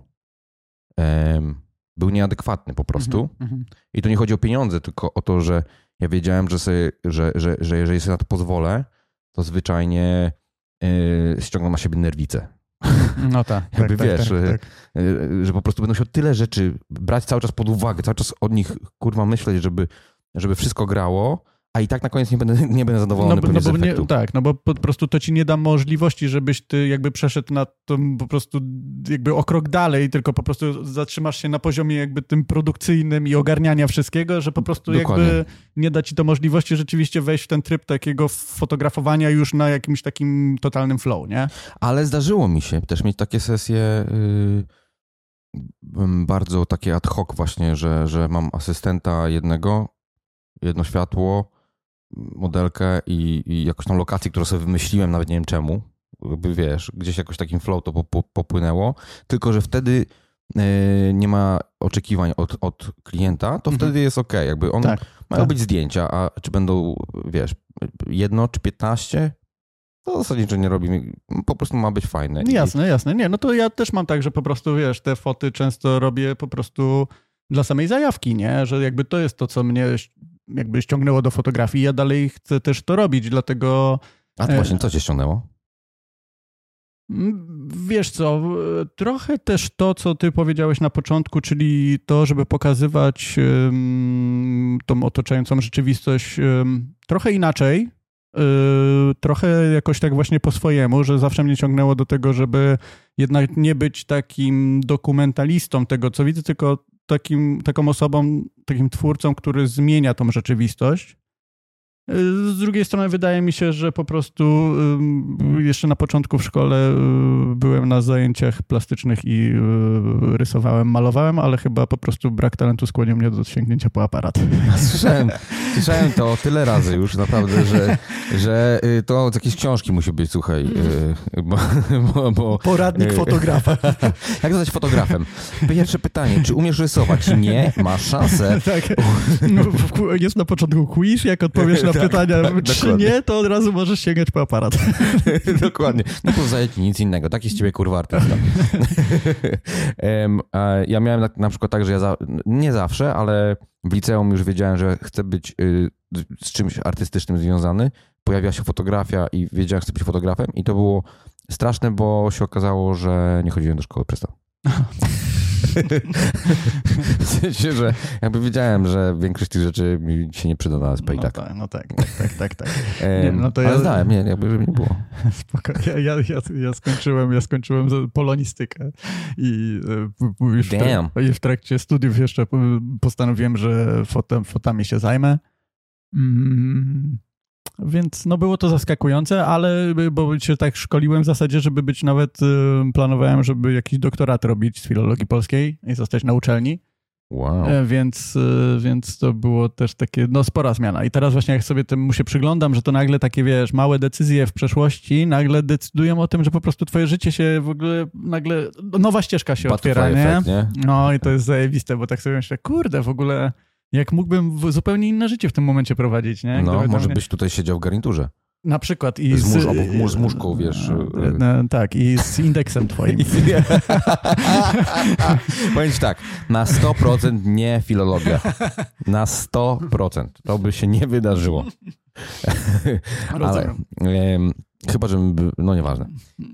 był nieadekwatny po prostu. Mm-hmm. I to nie chodzi o pieniądze, tylko o to, że ja wiedziałem, że, sobie, że, że, że jeżeli sobie na to pozwolę, to zwyczajnie yy, ściągną na siebie nerwice. No tak. Jakby tak, wiesz, tak, tak, tak. Yy, że po prostu będą się tyle rzeczy brać cały czas pod uwagę, cały czas od nich kurwa myśleć, żeby, żeby wszystko grało, a i tak na koniec nie będę, nie będę zadowolony no, no, z bo efektu. Nie, tak, no bo po prostu to ci nie da możliwości, żebyś ty jakby przeszedł na to po prostu jakby o krok dalej, tylko po prostu zatrzymasz się na poziomie jakby tym produkcyjnym i ogarniania wszystkiego, że po prostu Dokładnie. jakby nie da ci to możliwości rzeczywiście wejść w ten tryb takiego fotografowania już na jakimś takim totalnym flow, nie? Ale zdarzyło mi się też mieć takie sesje yy, bardzo takie ad hoc właśnie, że, że mam asystenta jednego, jedno światło, modelkę i, i jakąś tam lokację, którą sobie wymyśliłem, nawet nie wiem czemu, jakby wiesz, gdzieś jakoś takim flow to popłynęło, tylko że wtedy yy, nie ma oczekiwań od, od klienta, to mhm. wtedy jest okej, okay. jakby on tak, mają tak. być zdjęcia, a czy będą, wiesz, jedno czy piętnaście, to zasadniczo nie robi, po prostu ma być fajne. Jasne, I... jasne, nie, no to ja też mam tak, że po prostu, wiesz, te foty często robię po prostu dla samej zajawki, nie, że jakby to jest to, co mnie jakby ściągnęło do fotografii. Ja dalej chcę też to robić, dlatego... A to właśnie co cię ściągnęło? Wiesz co, trochę też to, co ty powiedziałeś na początku, czyli to, żeby pokazywać um, tą otaczającą rzeczywistość um, trochę inaczej, um, trochę jakoś tak właśnie po swojemu, że zawsze mnie ciągnęło do tego, żeby jednak nie być takim dokumentalistą tego, co widzę, tylko takim, taką osobą, takim twórcą, który zmienia tą rzeczywistość. Z drugiej strony wydaje mi się, że po prostu jeszcze na początku w szkole byłem na zajęciach plastycznych i rysowałem, malowałem, ale chyba po prostu brak talentu skłonił mnie do sięgnięcia po aparat. Słyszałem, słyszałem to tyle razy już naprawdę, że, że to z jakiejś książki musi być, słuchaj. Bo, bo, bo, Poradnik fotografa. Jak zostać fotografem? Pierwsze pytanie, czy umiesz rysować? Nie, masz szansę. Tak. Jest na początku quiz, jak odpowiesz na tak, pytania, tak, czy dokładnie. Nie, to od razu możesz sięgać po aparat. Dokładnie. No pozostaje ci nic innego. Taki z ciebie kurwa artysta. Ja miałem na, na przykład tak, że ja za, nie zawsze, ale w liceum już wiedziałem, że chcę być y, z czymś artystycznym związany. Pojawiła się fotografia i wiedziałem, że chcę być fotografem i to było straszne, bo się okazało, że nie chodziłem do szkoły przez to. W sensie, że jakby wiedziałem, że większość tych rzeczy mi się nie przyda na A S P i no tak. tak. No tak, tak, tak, tak. tak. Nie, no to ale ja znałem, nie, jakby żeby nie było. Spoko. Ja, ja, ja, ja skończyłem, ja skończyłem polonistykę i już w, trak- w trakcie studiów jeszcze postanowiłem, że fotem, fotami się zajmę. Mm. Więc no było to zaskakujące, ale bo się tak szkoliłem w zasadzie, żeby być nawet, planowałem, żeby jakiś doktorat robić z filologii polskiej i zostać na uczelni. Wow. Więc, więc to było też takie, no spora zmiana. I teraz właśnie jak sobie temu się przyglądam, że to nagle takie, wiesz, małe decyzje w przeszłości nagle decydują o tym, że po prostu twoje życie się w ogóle nagle, nowa ścieżka się otwiera, nie? Effect, nie? No i to jest zajebiste, bo tak sobie myślę, kurde, w ogóle jak mógłbym zupełnie inne życie w tym momencie prowadzić, nie? No, Gdyby może mnie... byś tutaj siedział w garniturze. Na przykład i z... Mórz, obok, mórz, z muszką, wiesz. No, tak, i z indeksem twoim. Powiem ci tak, na sto procent nie filologia. Na sto procent. To by się nie wydarzyło. Ale um, chyba, że no nieważne.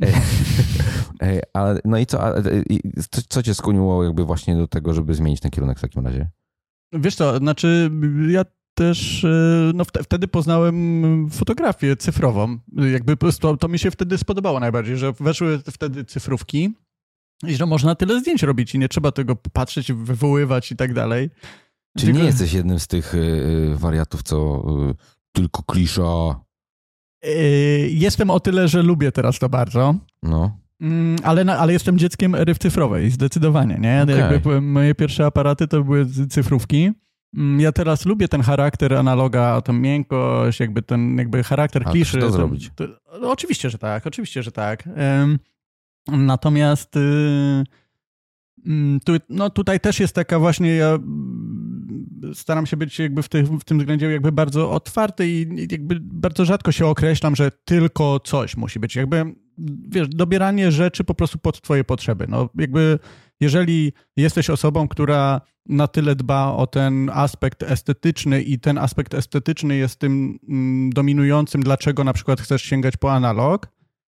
Ale no i co, co, co cię skłoniło jakby właśnie do tego, żeby zmienić ten kierunek w takim razie? Wiesz co, znaczy ja też no wtedy poznałem fotografię cyfrową. Jakby to, to mi się wtedy spodobało najbardziej, że weszły wtedy cyfrówki i że można tyle zdjęć robić i nie trzeba tego patrzeć, wywoływać i tak dalej. Czy Tylko... nie jesteś jednym z tych y, wariatów, co y, tylko klisza? Y, jestem o tyle, że lubię teraz to bardzo. No. Ale, ale jestem dzieckiem ery cyfrowej, zdecydowanie, nie? Okay. Jakby moje pierwsze aparaty to były cyfrówki. Ja teraz lubię ten charakter analoga, tą miękkość, jakby ten jakby charakter A kliszy. to to, zrobić? To, no, oczywiście, że tak, oczywiście, że tak. Um, natomiast y, Tu, no tutaj też jest taka właśnie, ja staram się być jakby w, tych, w tym względzie jakby bardzo otwarty i jakby bardzo rzadko się określam, że tylko coś musi być. Jakby, wiesz, dobieranie rzeczy po prostu pod twoje potrzeby. No jakby jeżeli jesteś osobą, która na tyle dba o ten aspekt estetyczny i ten aspekt estetyczny jest tym dominującym, dlaczego na przykład chcesz sięgać po analog,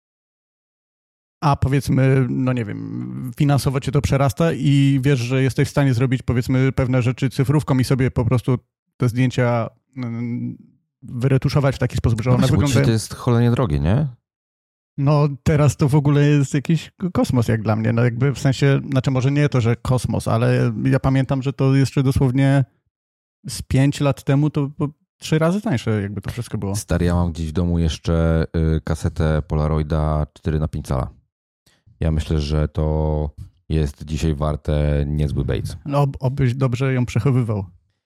a powiedzmy, no nie wiem, finansowo cię to przerasta i wiesz, że jesteś w stanie zrobić powiedzmy pewne rzeczy cyfrówką i sobie po prostu te zdjęcia wyretuszować w taki sposób, że no one właśnie, wyglądają... to jest cholernie drogie, nie? No teraz to w ogóle jest jakiś kosmos jak dla mnie, no jakby w sensie, znaczy może nie to, że kosmos, ale ja pamiętam, że to jeszcze dosłownie z pięć lat temu to trzy razy tańsze jakby to wszystko było. Stary, ja mam gdzieś w domu jeszcze kasetę Polaroida cztery na pięć cala. Ja myślę, że to jest dzisiaj warte niezły bejc. No, obyś dobrze ją przechowywał.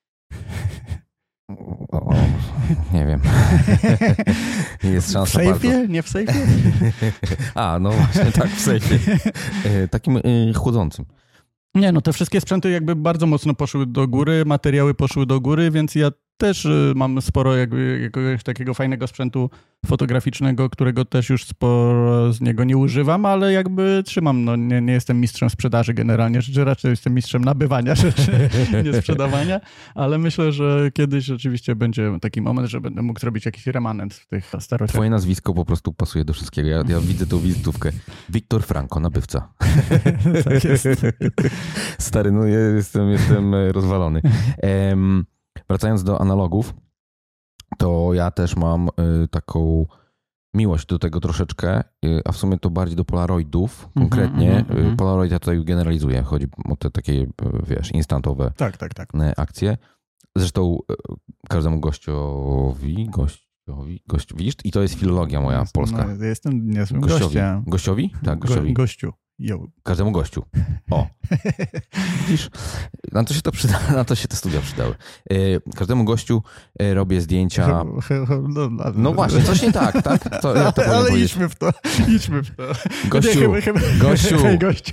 O, o, nie wiem. Jest szansa w sejfie? bardzo. Nie w sejfie? A, no właśnie, tak, w sejfie. Takim y, chłodzącym. Nie, no te wszystkie sprzęty jakby bardzo mocno poszły do góry, materiały poszły do góry, więc ja też mam sporo jakby jakiegoś takiego fajnego sprzętu fotograficznego, którego też już sporo z niego nie używam, ale jakby trzymam, no nie, nie jestem mistrzem sprzedaży generalnie rzeczy, raczej jestem mistrzem nabywania rzeczy, nie sprzedawania, ale myślę, że kiedyś rzeczywiście będzie taki moment, że będę mógł zrobić jakiś remanent w tych starych... Twoje nazwisko po prostu pasuje do wszystkiego. Ja, ja widzę tą wizytówkę. Wiktor Franco, nabywca. Tak jest. Stary, no ja jestem, jestem rozwalony. Um, Wracając do analogów, to ja też mam y, taką miłość do tego troszeczkę, y, a w sumie to bardziej do polaroidów konkretnie. Mm-hmm, mm-hmm. Polaroid ja tutaj generalizuję, chodzi o te takie, wiesz, instantowe tak, tak, tak. akcje. Zresztą y, każdemu gościowi, gościowi, gościu, widzisz, i to jest filologia moja no, polska. No, jestem niezłym gościowi. gościem. Gościowi? Tak, gościowi. Go, gościu. Yo. Każdemu gościu. O. Widzisz, na to się to przyda, na to się te studia przydały. Każdemu gościu robię zdjęcia. No, no, no właśnie, coś nie tak, tak? Co, jak to ale ale powiedzieć? idźmy w to, idźmy w to. Gościu, nie, chyba, chyba, gościu. Hej, gościu.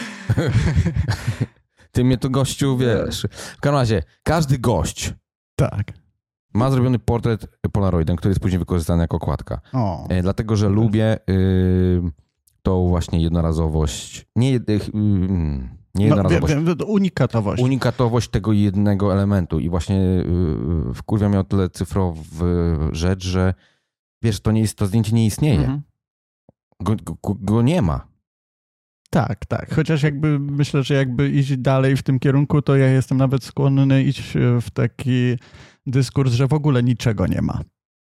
Ty mnie tu gościu, wiesz. W każdym razie, każdy gość tak. ma zrobiony portret Polaroidem, który jest później wykorzystany jako okładka. O. Dlatego, że lubię y, tą właśnie jednorazowość. Nie, y, nie jednorazowość. No, wiem, wiem, unikatowość. Unikatowość tego jednego elementu. I właśnie y, wkurwia mnie o tyle cyfrowy rzecz, że wiesz, to, nie jest, to zdjęcie nie istnieje. Mhm. Go, go, go nie ma. Tak, tak. Chociaż jakby myślę, że jakby iść dalej w tym kierunku, to ja jestem nawet skłonny iść w taki dyskurs, że w ogóle niczego nie ma.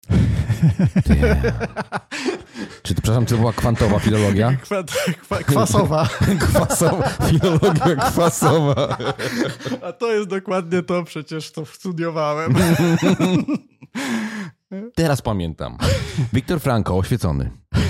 Czy to, przepraszam, czy to była kwantowa filologia? Kwa, kwa, kwasowa. Kwasowa. Filologia kwasowa. A to jest dokładnie to, przecież to studiowałem. Teraz pamiętam. Wiktor Franco, oświecony.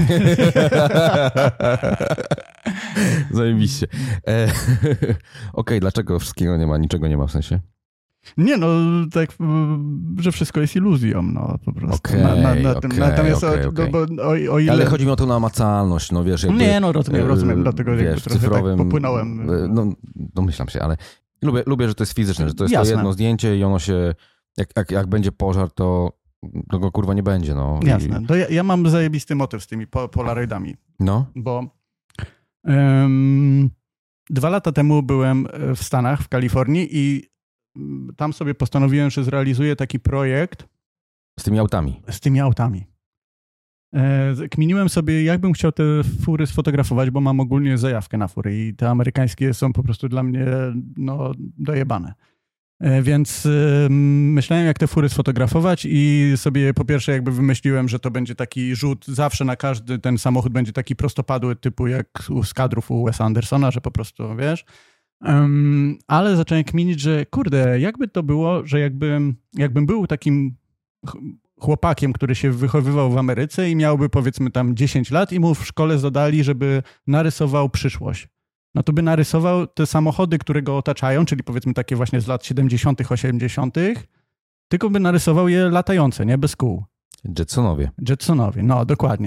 Zajebiście. E, Okej, okay, dlaczego wszystkiego nie ma, niczego nie ma w sensie? Nie no, tak, że wszystko jest iluzją, no po prostu. Okej, na, na, na okej, Natomiast okej, o, okej. Bo, o, o ile... Ale chodzi mi o tą namacalność, no wiesz. Jakby, nie no, rozumiem, rozumiem, dlatego wiesz, jakby trochę cyfrowym, tak popłynąłem. No, domyślam się, ale lubię, lubię, że to jest fizyczne, że to jest Jasne. to jedno zdjęcie i ono się, jak, jak, jak będzie pożar, to, to go kurwa nie będzie, no. Jasne, I... to ja, ja mam zajebisty motyw z tymi po, polaroidami. No. Bo um, dwa lata temu byłem w Stanach, w Kalifornii i tam sobie postanowiłem, że zrealizuję taki projekt. Z tymi autami. Z tymi autami. E, kminiłem sobie, jakbym chciał te fury sfotografować, bo mam ogólnie zajawkę na fury i te amerykańskie są po prostu dla mnie no, dojebane. E, więc e, myślałem, jak te fury sfotografować i sobie po pierwsze jakby wymyśliłem, że to będzie taki rzut, zawsze na każdy ten samochód będzie taki prostopadły typu jak z kadrów u Wesa Andersona, że po prostu, wiesz... Um, ale zacząłem kminić, że kurde, jakby to było, że jakbym, jakbym był takim chłopakiem, który się wychowywał w Ameryce i miałby powiedzmy tam dziesięć lat i mu w szkole zadali, żeby narysował przyszłość. No to by narysował te samochody, które go otaczają, czyli powiedzmy takie właśnie z lat siedemdziesiątych, osiemdziesiątych, tylko by narysował je latające, nie? Bez kół. Jetsonowie. Jetsonowie, no dokładnie.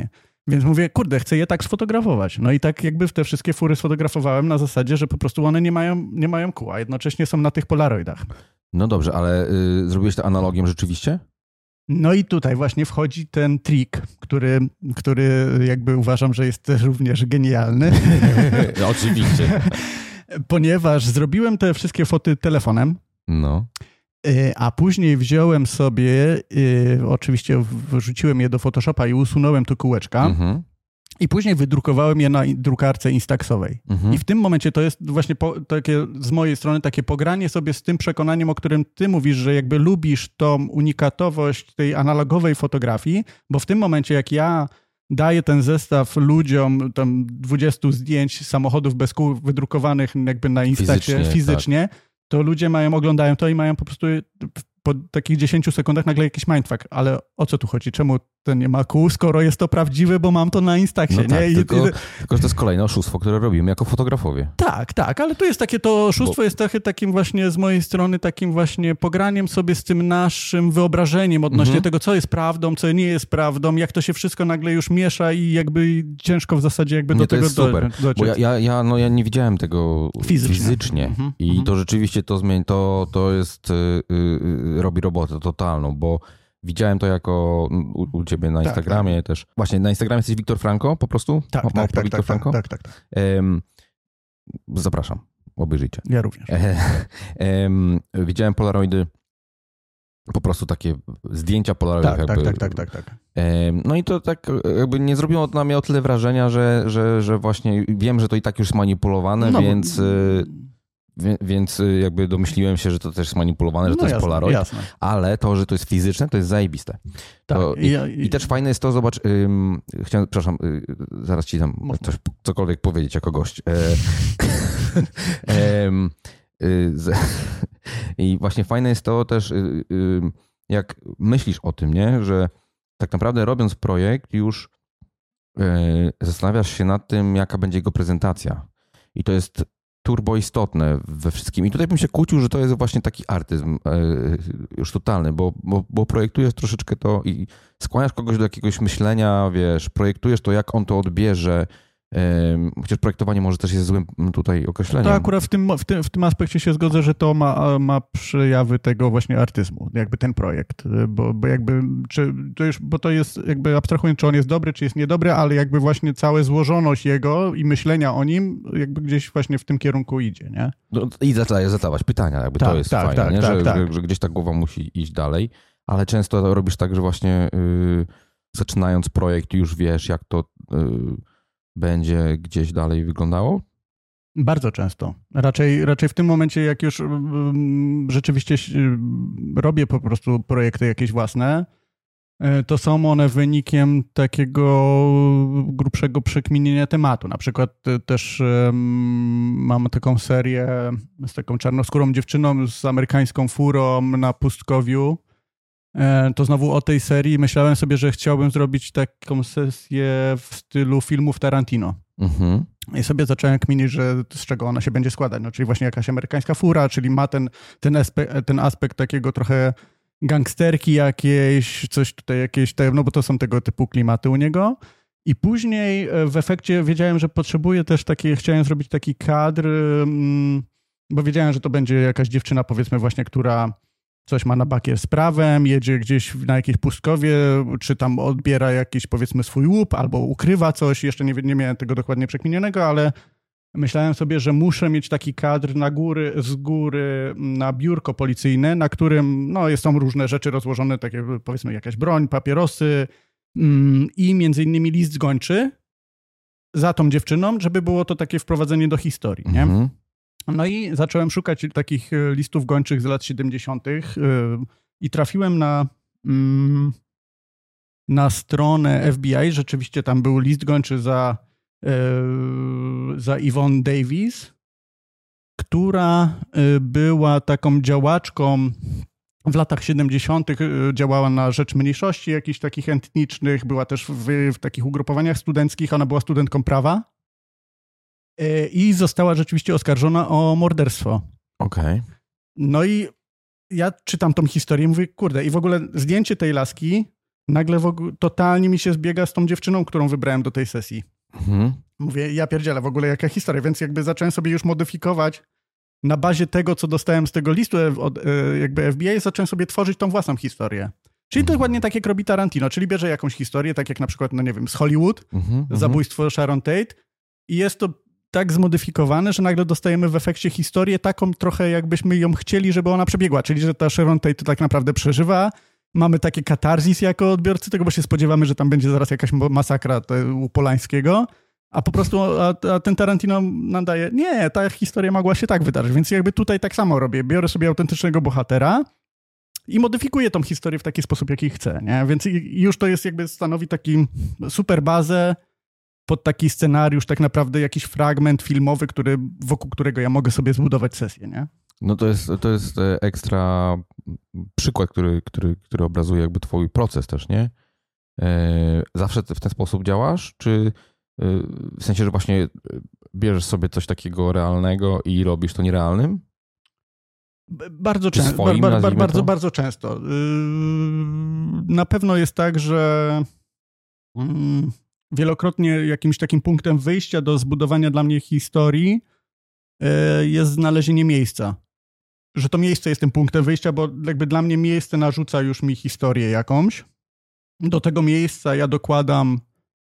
Więc mówię, kurde, chcę je tak sfotografować. No i tak jakby w te wszystkie fury sfotografowałem na zasadzie, że po prostu one nie mają, nie mają kół, a jednocześnie są na tych polaroidach. No dobrze, ale y, zrobiłeś to analogiem rzeczywiście? No i tutaj właśnie wchodzi ten trik, który, który jakby uważam, że jest też również genialny. No, oczywiście. Ponieważ zrobiłem te wszystkie foty telefonem, no. a później wziąłem sobie, oczywiście wrzuciłem je do Photoshopa i usunąłem tu kółeczka. Mhm. I później wydrukowałem je na drukarce Instaxowej. Mhm. I w tym momencie to jest właśnie po, takie z mojej strony takie pogranie sobie z tym przekonaniem, o którym ty mówisz, że jakby lubisz tą unikatowość tej analogowej fotografii, bo w tym momencie jak ja daję ten zestaw ludziom, tam dwudziestu zdjęć samochodów bez kół wydrukowanych jakby na Instaxie fizycznie, fizycznie tak. to ludzie mają, oglądają to i mają po prostu po takich dziesięciu sekundach nagle jakiś mindfuck. Ale o co tu chodzi? Czemu ten nie ma kół, skoro jest to prawdziwe, bo mam to na Instaxie, no nie? Tak, I, tylko, i, tylko, że to jest kolejne oszustwo, które robimy jako fotografowie. Tak, tak, ale tu jest takie, to oszustwo bo... jest trochę takim właśnie z mojej strony takim właśnie pograniem sobie z tym naszym wyobrażeniem odnośnie mhm. tego, co jest prawdą, co nie jest prawdą, jak to się wszystko nagle już miesza i jakby ciężko w zasadzie jakby nie, do to tego jest super, do, bo ja, ja, ja, no, ja nie widziałem tego fizycznie, fizycznie. Mhm. i mhm. to rzeczywiście to zmieni, to, to jest, yy, yy, robi robotę totalną, bo widziałem to jako u, u ciebie na Instagramie tak, tak. też. Właśnie, na Instagramie jesteś Wiktor Franco po prostu? Tak, Ma, tak, tak, Wiktor tak, Franco? tak, tak, tak. Um, zapraszam, obejrzyjcie. Ja również. Um, widziałem polaroidy, po prostu takie zdjęcia polaroidów. Tak, jakby. tak, tak, tak, tak, tak. Um, no i to tak jakby nie zrobiło na mnie o tyle wrażenia, że, że, że właśnie wiem, że to i tak już jest manipulowane, no, więc... Bo... Więc jakby domyśliłem się, że to też jest manipulowane, że no to jest jasne, Polaroid, jasne. Ale to, że to jest fizyczne, to jest zajebiste. Tak, to, i, i, I też fajne jest to, zobacz, ym, chciałem, przepraszam, y, zaraz ci tam coś, cokolwiek powiedzieć jako gość. E, ym, y, z, I właśnie fajne jest to też, y, y, jak myślisz o tym, nie, że tak naprawdę robiąc projekt już y, zastanawiasz się nad tym, jaka będzie jego prezentacja. I to jest turbo istotne we wszystkim. I tutaj bym się kłócił, że to jest właśnie taki artyzm już totalny, bo, bo, bo projektujesz troszeczkę to i skłaniasz kogoś do jakiegoś myślenia, wiesz, projektujesz to, jak on to odbierze, chociaż projektowanie może też jest złym tutaj określeniem. To akurat w tym, w tym, w tym aspekcie się zgodzę, że to ma, ma przejawy tego właśnie artyzmu, jakby ten projekt, bo, bo jakby, czy, to już, bo to jest jakby abstrahując, czy on jest dobry, czy jest niedobry, ale jakby właśnie cała złożoność jego i myślenia o nim jakby gdzieś właśnie w tym kierunku idzie, nie? No, i zadawać, zadawać pytania, jakby tak, to jest tak, fajne, tak, nie? Tak, że, tak. Że, że gdzieś ta głowa musi iść dalej, ale często robisz tak, że właśnie yy, zaczynając projekt już wiesz, jak to... Yy, będzie gdzieś dalej wyglądało? Bardzo często. Raczej, raczej w tym momencie, jak już rzeczywiście robię po prostu projekty jakieś własne, to są one wynikiem takiego grubszego przekminienia tematu. Na przykład też mam taką serię z taką czarnoskórą dziewczyną z amerykańską furą na pustkowiu. To znowu o tej serii myślałem sobie, że chciałbym zrobić taką sesję w stylu filmów Tarantino. Mhm. I sobie zacząłem kminić, że z czego ona się będzie składać. No, czyli właśnie jakaś amerykańska fura, czyli ma ten, ten, aspekt, ten aspekt takiego trochę gangsterki jakiejś, coś tutaj jakieś, no bo to są tego typu klimaty u niego. I później w efekcie wiedziałem, że potrzebuję też taki, chciałem zrobić taki kadr, bo wiedziałem, że to będzie jakaś dziewczyna, powiedzmy właśnie, która coś ma na bakier z prawem, jedzie gdzieś na jakiejś pustkowie, czy tam odbiera jakiś, powiedzmy, swój łup, albo ukrywa coś. Jeszcze nie, nie miałem tego dokładnie przekminionego, ale myślałem sobie, że muszę mieć taki kadr na góry, z góry na biurko policyjne, na którym no, są różne rzeczy rozłożone, takie powiedzmy jakaś broń, papierosy mm, i między innymi list gończy za tą dziewczyną, żeby było to takie wprowadzenie do historii, nie? Mhm. No i zacząłem szukać takich listów gończych z lat siedemdziesiątych i trafiłem na, na stronę F B I. Rzeczywiście tam był list gończy za, za Yvonne Davis, która była taką działaczką w latach siedemdziesiątych. Działała na rzecz mniejszości jakichś takich etnicznych, była też w, w takich ugrupowaniach studenckich. Ona była studentką prawa. I została rzeczywiście oskarżona o morderstwo. Okej. Okay. No i ja czytam tą historię i mówię, kurde, i w ogóle zdjęcie tej laski nagle w ogóle totalnie mi się zbiega z tą dziewczyną, którą wybrałem do tej sesji. Mhm. Mówię, ja pierdzielę, w ogóle jaka historia, więc jakby zacząłem sobie już modyfikować na bazie tego, co dostałem z tego listu od jakby F B I, zacząłem sobie tworzyć tą własną historię. Czyli dokładnie tak, jak robi Tarantino, czyli bierze jakąś historię, tak jak na przykład, no nie wiem, z Hollywood, Mhm. zabójstwo Sharon Tate i jest to tak zmodyfikowane, że nagle dostajemy w efekcie historię taką trochę, jakbyśmy ją chcieli, żeby ona przebiegła, czyli że ta Sharon Tate to tak naprawdę przeżywa. Mamy takie katarzis jako odbiorcy tego, bo się spodziewamy, że tam będzie zaraz jakaś masakra u Polańskiego, a po prostu a, a ten Tarantino nam daje, nie, ta historia mogła się tak wydarzyć, więc jakby tutaj tak samo robię. Biorę sobie autentycznego bohatera i modyfikuję tą historię w taki sposób, jaki chcę, nie? Więc już to jest jakby stanowi taki super bazę pod taki scenariusz, tak naprawdę jakiś fragment filmowy, który, wokół którego ja mogę sobie zbudować sesję, nie? No to jest, to jest ekstra przykład, który, który, który obrazuje jakby twój proces też, nie? Zawsze w ten sposób działasz? Czy w sensie, że właśnie bierzesz sobie coś takiego realnego i robisz to nierealnym? Bardzo często. Bar, bar, bar, bardzo, bardzo często. Na pewno jest tak, że wielokrotnie jakimś takim punktem wyjścia do zbudowania dla mnie historii jest znalezienie miejsca. Że to miejsce jest tym punktem wyjścia, bo jakby dla mnie miejsce narzuca już mi historię jakąś. Do tego miejsca ja dokładam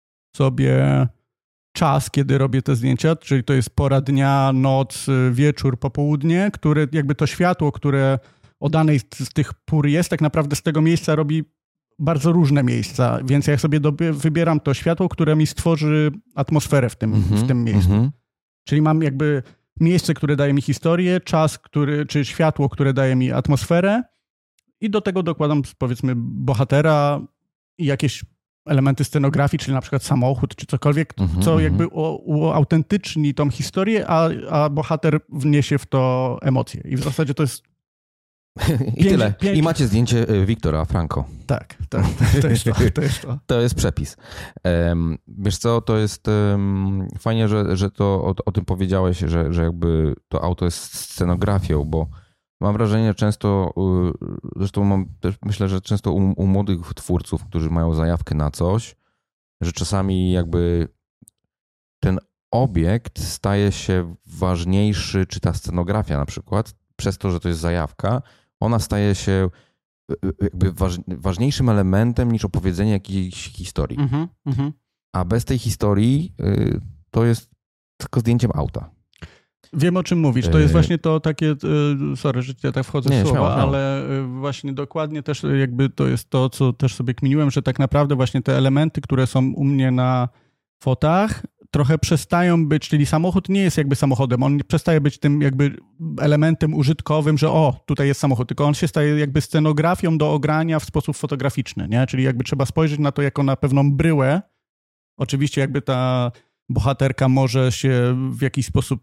sobie czas, kiedy robię te zdjęcia, czyli to jest pora dnia, noc, wieczór, popołudnie, które jakby to światło, które o danej z tych pór jest, tak naprawdę z tego miejsca robi bardzo różne miejsca, więc ja sobie dobie, wybieram to światło, które mi stworzy atmosferę w tym, mm-hmm, w tym miejscu. Mm-hmm. Czyli mam jakby miejsce, które daje mi historię, czas, który, czy światło, które daje mi atmosferę i do tego dokładam, powiedzmy, bohatera i jakieś elementy scenografii, czyli na przykład samochód, czy cokolwiek, mm-hmm, co jakby uautentyczni tą historię, a, a bohater wniesie w to emocje. I w zasadzie to jest I pięć, tyle. Pięć... I macie zdjęcie Wiktora Franco. Tak, tak, to jest to. To jest, to. To jest przepis. Um, wiesz co, to jest um, fajnie, że, że to o, o tym powiedziałeś, że, że jakby to auto jest scenografią, bo mam wrażenie często, zresztą mam też myślę, że często u, u młodych twórców, którzy mają zajawkę na coś, że czasami jakby ten obiekt staje się ważniejszy, czy ta scenografia na przykład, przez to, że to jest zajawka, ona staje się jakby waż, ważniejszym elementem niż opowiedzenie jakiejś historii. Mm-hmm, mm-hmm. A bez tej historii y, to jest tylko zdjęciem auta. Wiem, o czym mówisz. To jest właśnie to takie, sorry, że ja tak wchodzę Nie, w słowa, śmiało, śmiało. ale właśnie dokładnie też jakby to jest to, co też sobie kminiłem, że tak naprawdę właśnie te elementy, które są u mnie na fotach, trochę przestają być, czyli samochód nie jest jakby samochodem, on przestaje być tym jakby elementem użytkowym, że o, tutaj jest samochód, tylko on się staje jakby scenografią do ogrania w sposób fotograficzny, nie? Czyli jakby trzeba spojrzeć na to jako na pewną bryłę. Oczywiście jakby ta bohaterka może się w jakiś sposób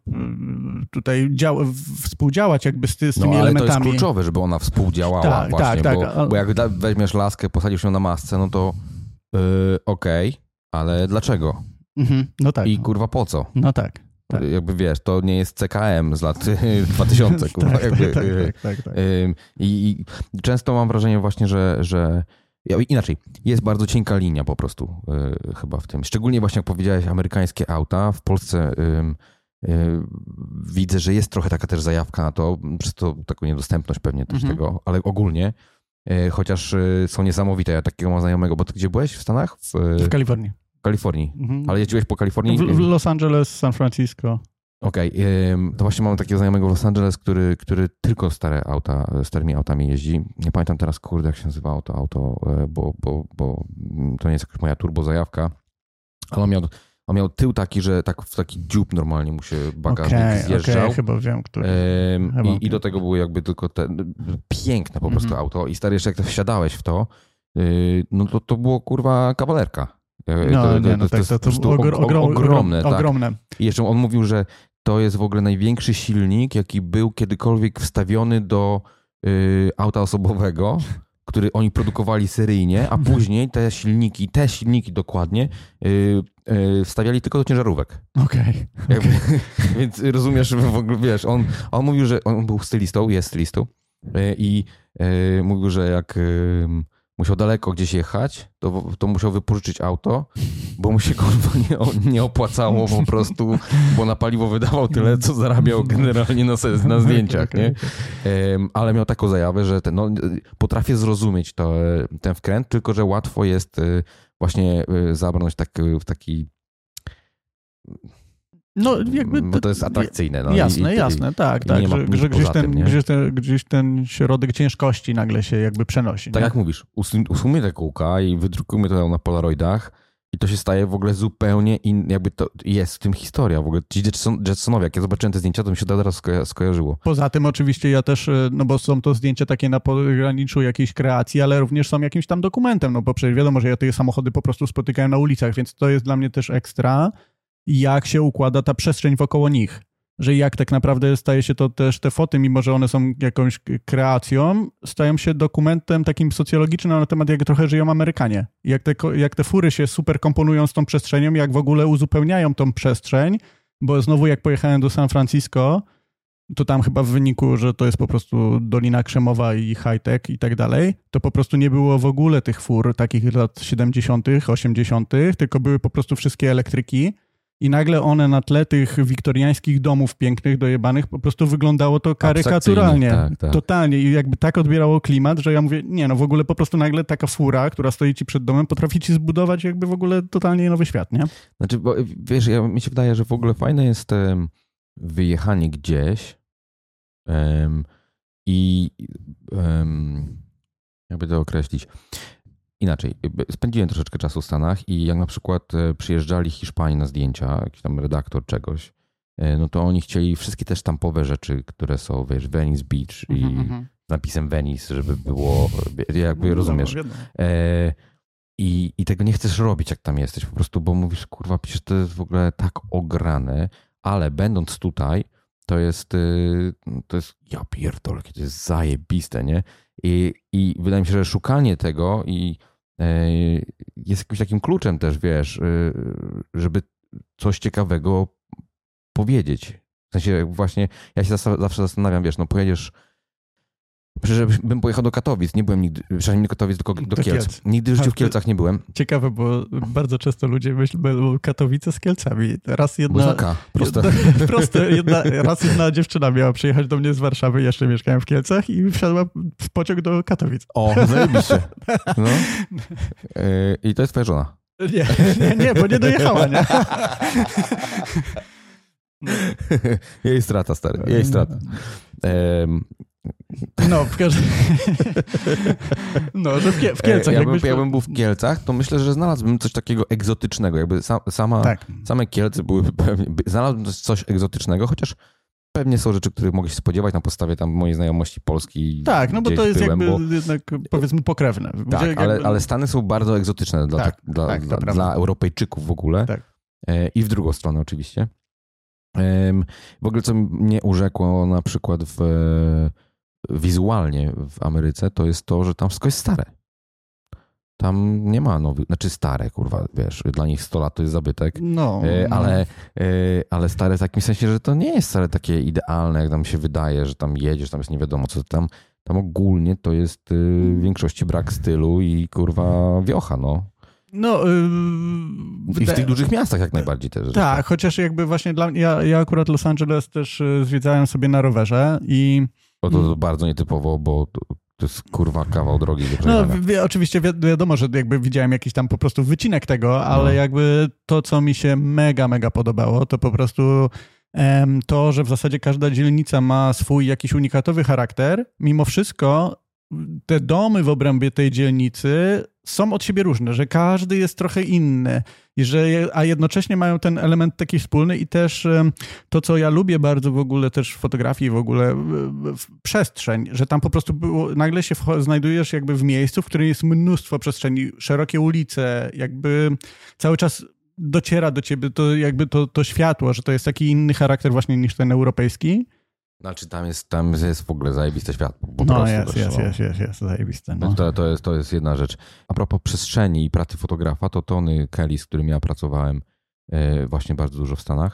tutaj dział- współdziałać jakby z, ty- z tymi no, ale elementami. To jest kluczowe, żeby ona współdziałała tak, właśnie, tak, bo, tak. bo jak da- weźmiesz laskę, posadzisz ją na masce, no to yy, okej, okay, ale dlaczego? Mhm, no tak. I kurwa po co? No tak. Tak. Jakby wiesz, to nie jest C K M z lat dwa tysiące. Kurwa, tak, jakby, tak, tak, tak, tak. I, I często mam wrażenie właśnie, że, że inaczej, jest bardzo cienka linia po prostu yy, chyba w tym. Szczególnie właśnie jak powiedziałeś, amerykańskie auta. W Polsce yy, yy, widzę, że jest trochę taka też zajawka na to, przez to taką niedostępność pewnie też mhm. tego, ale ogólnie, yy, chociaż yy, są niesamowite. Ja takiego mam znajomego, bo ty gdzie byłeś? W Stanach? W, w Kalifornii. W Kalifornii. Mhm. Ale jeździłeś po Kalifornii? W, w Los Angeles, San Francisco. Okej, okay. To właśnie mam takiego znajomego w Los Angeles, który, który tylko stare auta, starymi autami jeździ. Nie pamiętam teraz, kurde, jak się nazywało to auto, bo, bo, bo to nie jest jakaś moja turbo zajawka, ale on miał, on miał tył taki, że tak, w taki dziób normalnie mu się bagażnik okay, zjeżdżał. Okay, chyba wiem, który. Ym, chyba i, I do tego były jakby tylko te piękne po prostu mm-hmm. auto i stary, jeszcze jak to wsiadałeś w to, yy, no to to było kurwa kawalerka. No, to, nie, no to, tak, to, to, to było ogr- ogr- ogromne. Ogr- ogromne. Tak. I jeszcze on mówił, że to jest w ogóle największy silnik, jaki był kiedykolwiek wstawiony do y, auta osobowego, który oni produkowali seryjnie, a później te silniki, te silniki dokładnie y, y, wstawiali tylko do ciężarówek. Okej. Okay. Okay. Więc rozumiesz, że w ogóle, wiesz, on, on mówił, że on był stylistą, jest stylistą y, i y, mówił, że jak... Y, musiał daleko gdzieś jechać, to, to musiał wypożyczyć auto, bo mu się kurwa nie, nie opłacało po prostu, bo na paliwo wydawał tyle, co zarabiał generalnie na, na zdjęciach, nie? Ale miał taką zajawę, że ten, no, potrafię zrozumieć to, ten wkręt, tylko że łatwo jest właśnie zabrnąć tak, w taki... No, jakby bo to jest atrakcyjne. No, jasne, i, i, jasne, tak, tak, że, że gdzieś, ten, tym, gdzieś, ten, gdzieś ten środek ciężkości nagle się jakby przenosi. Tak nie? jak mówisz, usuńmy te kółka i wydrukujmy to na polaroidach i to się staje w ogóle zupełnie inny, jakby to jest w tym historia. W ogóle ci Jetsonowie, jak ja zobaczyłem te zdjęcia, to mi się to teraz sko- skojarzyło. Poza tym oczywiście ja też, no bo są to zdjęcia takie na pograniczu jakiejś kreacji, ale również są jakimś tam dokumentem, no bo przecież wiadomo, że ja te samochody po prostu spotykałem na ulicach, więc to jest dla mnie też ekstra, jak się układa ta przestrzeń wokoło nich. Że jak tak naprawdę staje się to też, te foty, mimo że one są jakąś kreacją, stają się dokumentem takim socjologicznym na temat, jak trochę żyją Amerykanie. Jak te, jak te fury się super komponują z tą przestrzenią, jak w ogóle uzupełniają tą przestrzeń, bo znowu jak pojechałem do San Francisco, to tam chyba w wyniku, że to jest po prostu Dolina Krzemowa i high-tech i tak dalej, to po prostu nie było w ogóle tych fur takich lat siedemdziesiątych, osiemdziesiątych, tylko były po prostu wszystkie elektryki. I nagle one na tle tych wiktoriańskich domów pięknych, dojebanych, po prostu wyglądało to karykaturalnie. Tak, tak. Totalnie. I jakby tak odbierało klimat, że ja mówię, nie no, w ogóle po prostu nagle taka fura, która stoi ci przed domem, potrafi ci zbudować jakby w ogóle totalnie nowy świat, nie? Znaczy, bo wiesz, ja, mi się wydaje, że w ogóle fajne jest um, wyjechanie gdzieś um, i um, jakby to określić... Inaczej, spędziłem troszeczkę czasu w Stanach i jak na przykład przyjeżdżali Hiszpanie na zdjęcia, jakiś tam redaktor czegoś, no to oni chcieli wszystkie te sztampowe rzeczy, które są, wiesz, Venice Beach i mm-hmm. z napisem Venice, żeby było, jakby no, rozumiesz. No, e, i, I tego nie chcesz robić, jak tam jesteś, po prostu, bo mówisz, kurwa, przecież to jest w ogóle tak ograne, ale będąc tutaj, to jest, to jest, ja pierdolę, to jest zajebiste, nie? I, I wydaje mi się, że szukanie tego i jest jakimś takim kluczem też, wiesz, żeby coś ciekawego powiedzieć. W sensie właśnie, ja się zawsze zastanawiam, wiesz, no pojedziesz, przecież bym pojechał do Katowic, nie byłem nigdy, przecież nie do Katowic, tylko do, do Kielc. Kielc. Nigdy w życiu w Kielcach nie byłem. Ciekawe, bo bardzo często ludzie myślą Katowice z Kielcami. Raz jedna... Buzaka, proste. Jedna, proste jedna, raz jedna dziewczyna miała przyjechać do mnie z Warszawy, jeszcze mieszkałem w Kielcach i wsiadła w pociąg do Katowic. O, zajebiście. No. I to jest twoja żona. Nie, nie, nie, bo nie dojechała, nie? Jej strata, stary, jej strata. Um, No, w każdym... No, że w, Kie- w Kielcach. Ja bym, jakbyś... ja bym był w Kielcach, to myślę, że znalazłbym coś takiego egzotycznego. Jakby sa, sama, tak. Same Kielce były pewnie... Znalazłbym coś egzotycznego, chociaż pewnie są rzeczy, których mogę się spodziewać na podstawie tam mojej znajomości Polski. Tak, no bo to jest byłem, jakby bo... jednak powiedzmy pokrewne. Tak, jakby... ale, ale Stany są bardzo egzotyczne dla, tak, dla, tak, dla, dla Europejczyków w ogóle. Tak. I w drugą stronę oczywiście. W ogóle co mnie urzekło na przykład w... wizualnie w Ameryce, to jest to, że tam wszystko jest stare. Tam nie ma nowych, znaczy stare, kurwa, wiesz, dla nich sto lat to jest zabytek, no, e, ale, e, ale stare w takim sensie, że to nie jest wcale takie idealne, jak nam się wydaje, że tam jedziesz, tam jest nie wiadomo co tam, tam ogólnie to jest y, w większości brak stylu i kurwa wiocha, no. No, yy, I w tych dużych miastach jak najbardziej też. Tak, rzeczy. Chociaż jakby właśnie dla mnie, ja, ja akurat Los Angeles też zwiedzałem sobie na rowerze i... O, to, to bardzo nietypowo, bo to, to jest kurwa kawał drogi do przejechania. No wi- oczywiście wi- wiadomo, że jakby widziałem jakiś tam po prostu wycinek tego, ale no. jakby to, co mi się mega, mega podobało, to po prostu em, to, że w zasadzie każda dzielnica ma swój jakiś unikatowy charakter, mimo wszystko te domy w obrębie tej dzielnicy są od siebie różne, że każdy jest trochę inny, i że, a jednocześnie mają ten element taki wspólny i też to, co ja lubię bardzo w ogóle też w fotografii, w ogóle w przestrzeń, że tam po prostu było, nagle się wcho- znajdujesz jakby w miejscu, w którym jest mnóstwo przestrzeni, szerokie ulice, jakby cały czas dociera do ciebie to jakby to, to światło, że to jest taki inny charakter właśnie niż ten europejski. Znaczy tam jest, tam jest w ogóle zajebiste światło. Po no prostu jest, jest, jest, jest, jest zajebiste. No. To, to, jest, to jest jedna rzecz. A propos przestrzeni i pracy fotografa, to Tony Kelly, z którym ja pracowałem właśnie bardzo dużo w Stanach,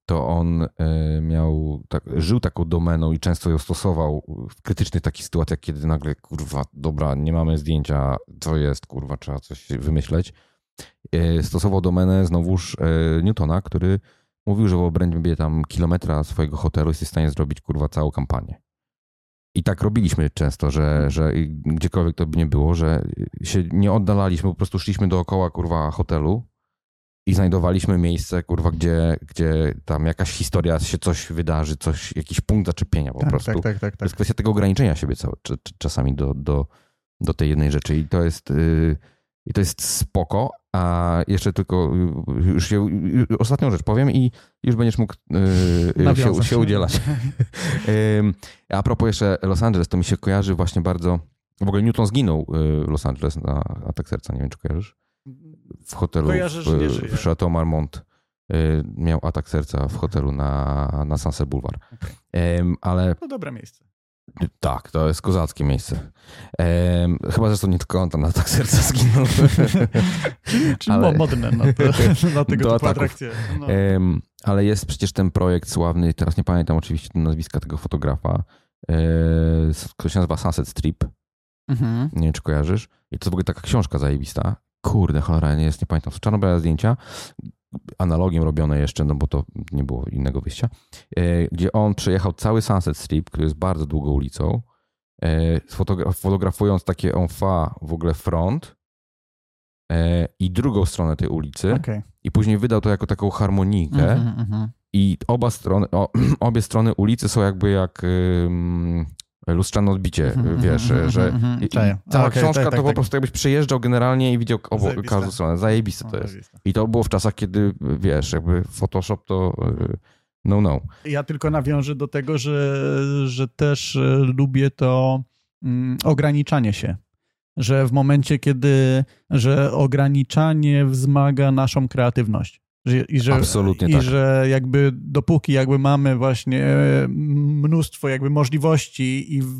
to on miał, tak, żył taką domeną i często ją stosował w krytycznych takich sytuacjach, kiedy nagle, kurwa, dobra, nie mamy zdjęcia, co jest, kurwa, trzeba coś wymyśleć. Stosował domenę znowuż Newtona, który mówił, że w obrębie tam kilometra swojego hotelu jesteś w stanie zrobić, kurwa, całą kampanię. I tak robiliśmy często, że, że gdziekolwiek to by nie było, że się nie oddalaliśmy, po prostu szliśmy dookoła, kurwa, hotelu i znajdowaliśmy miejsce, kurwa, gdzie, gdzie tam jakaś historia się coś wydarzy, coś, jakiś punkt zaczepienia po tak, prostu. Tak, tak, tak, tak. To jest kwestia tego ograniczenia siebie cały, czy, czy, czasami do, do, do tej jednej rzeczy i to jest, yy, i to jest spoko, a jeszcze tylko już się, już ostatnią rzecz powiem i już będziesz mógł yy, się, się udzielać. yy, a propos jeszcze Los Angeles, to mi się kojarzy właśnie bardzo, w ogóle Newton zginął w Los Angeles na atak serca, nie wiem, czy kojarzysz? W hotelu Kojarzysz, w, nie w Chateau Marmont y, miał atak serca w hotelu na, na Sunset Boulevard. Okay. Um, ale to dobre miejsce. Tak, to jest kozackie miejsce. Um, chyba zresztą nie tylko on tam na atak serca zginął. Czyli ale... modne na, to, na tego typu atrakcje. No. Um, ale jest przecież ten projekt sławny, teraz nie pamiętam oczywiście nazwiska tego fotografa, e, który się nazywa Sunset Strip. Mhm. Nie wiem, czy kojarzysz. I to jest w ogóle taka książka zajebista. Kurde, cholera, nie jest, nie pamiętam. Czarno-białe zdjęcia, analogiem robione jeszcze, no bo to nie było innego wyjścia, e, gdzie on przejechał cały Sunset Strip, który jest bardzo długą ulicą, e, fotogra- fotografując takie enfa, w ogóle front e, i drugą stronę tej ulicy. Okay. I później wydał to jako taką harmonikę. Mm-hmm, mm-hmm. I oba strony, o, obie strony ulicy są jakby jak... Ym, lustrzane odbicie, mm-hmm, wiesz, mm-hmm, że mm-hmm, i, i cała okay, książka tak, to tak, po prostu tak. Jakbyś przejeżdżał generalnie i widział obo, każdą stronę. Zajebiste to jest. I to było w czasach, kiedy, wiesz, jakby Photoshop to no, no. Ja tylko nawiążę do tego, że, że też lubię to mm, ograniczanie się. Że w momencie, kiedy, że ograniczanie wzmaga naszą kreatywność. I że, Absolutnie i tak. że jakby dopóki jakby mamy właśnie mnóstwo jakby możliwości i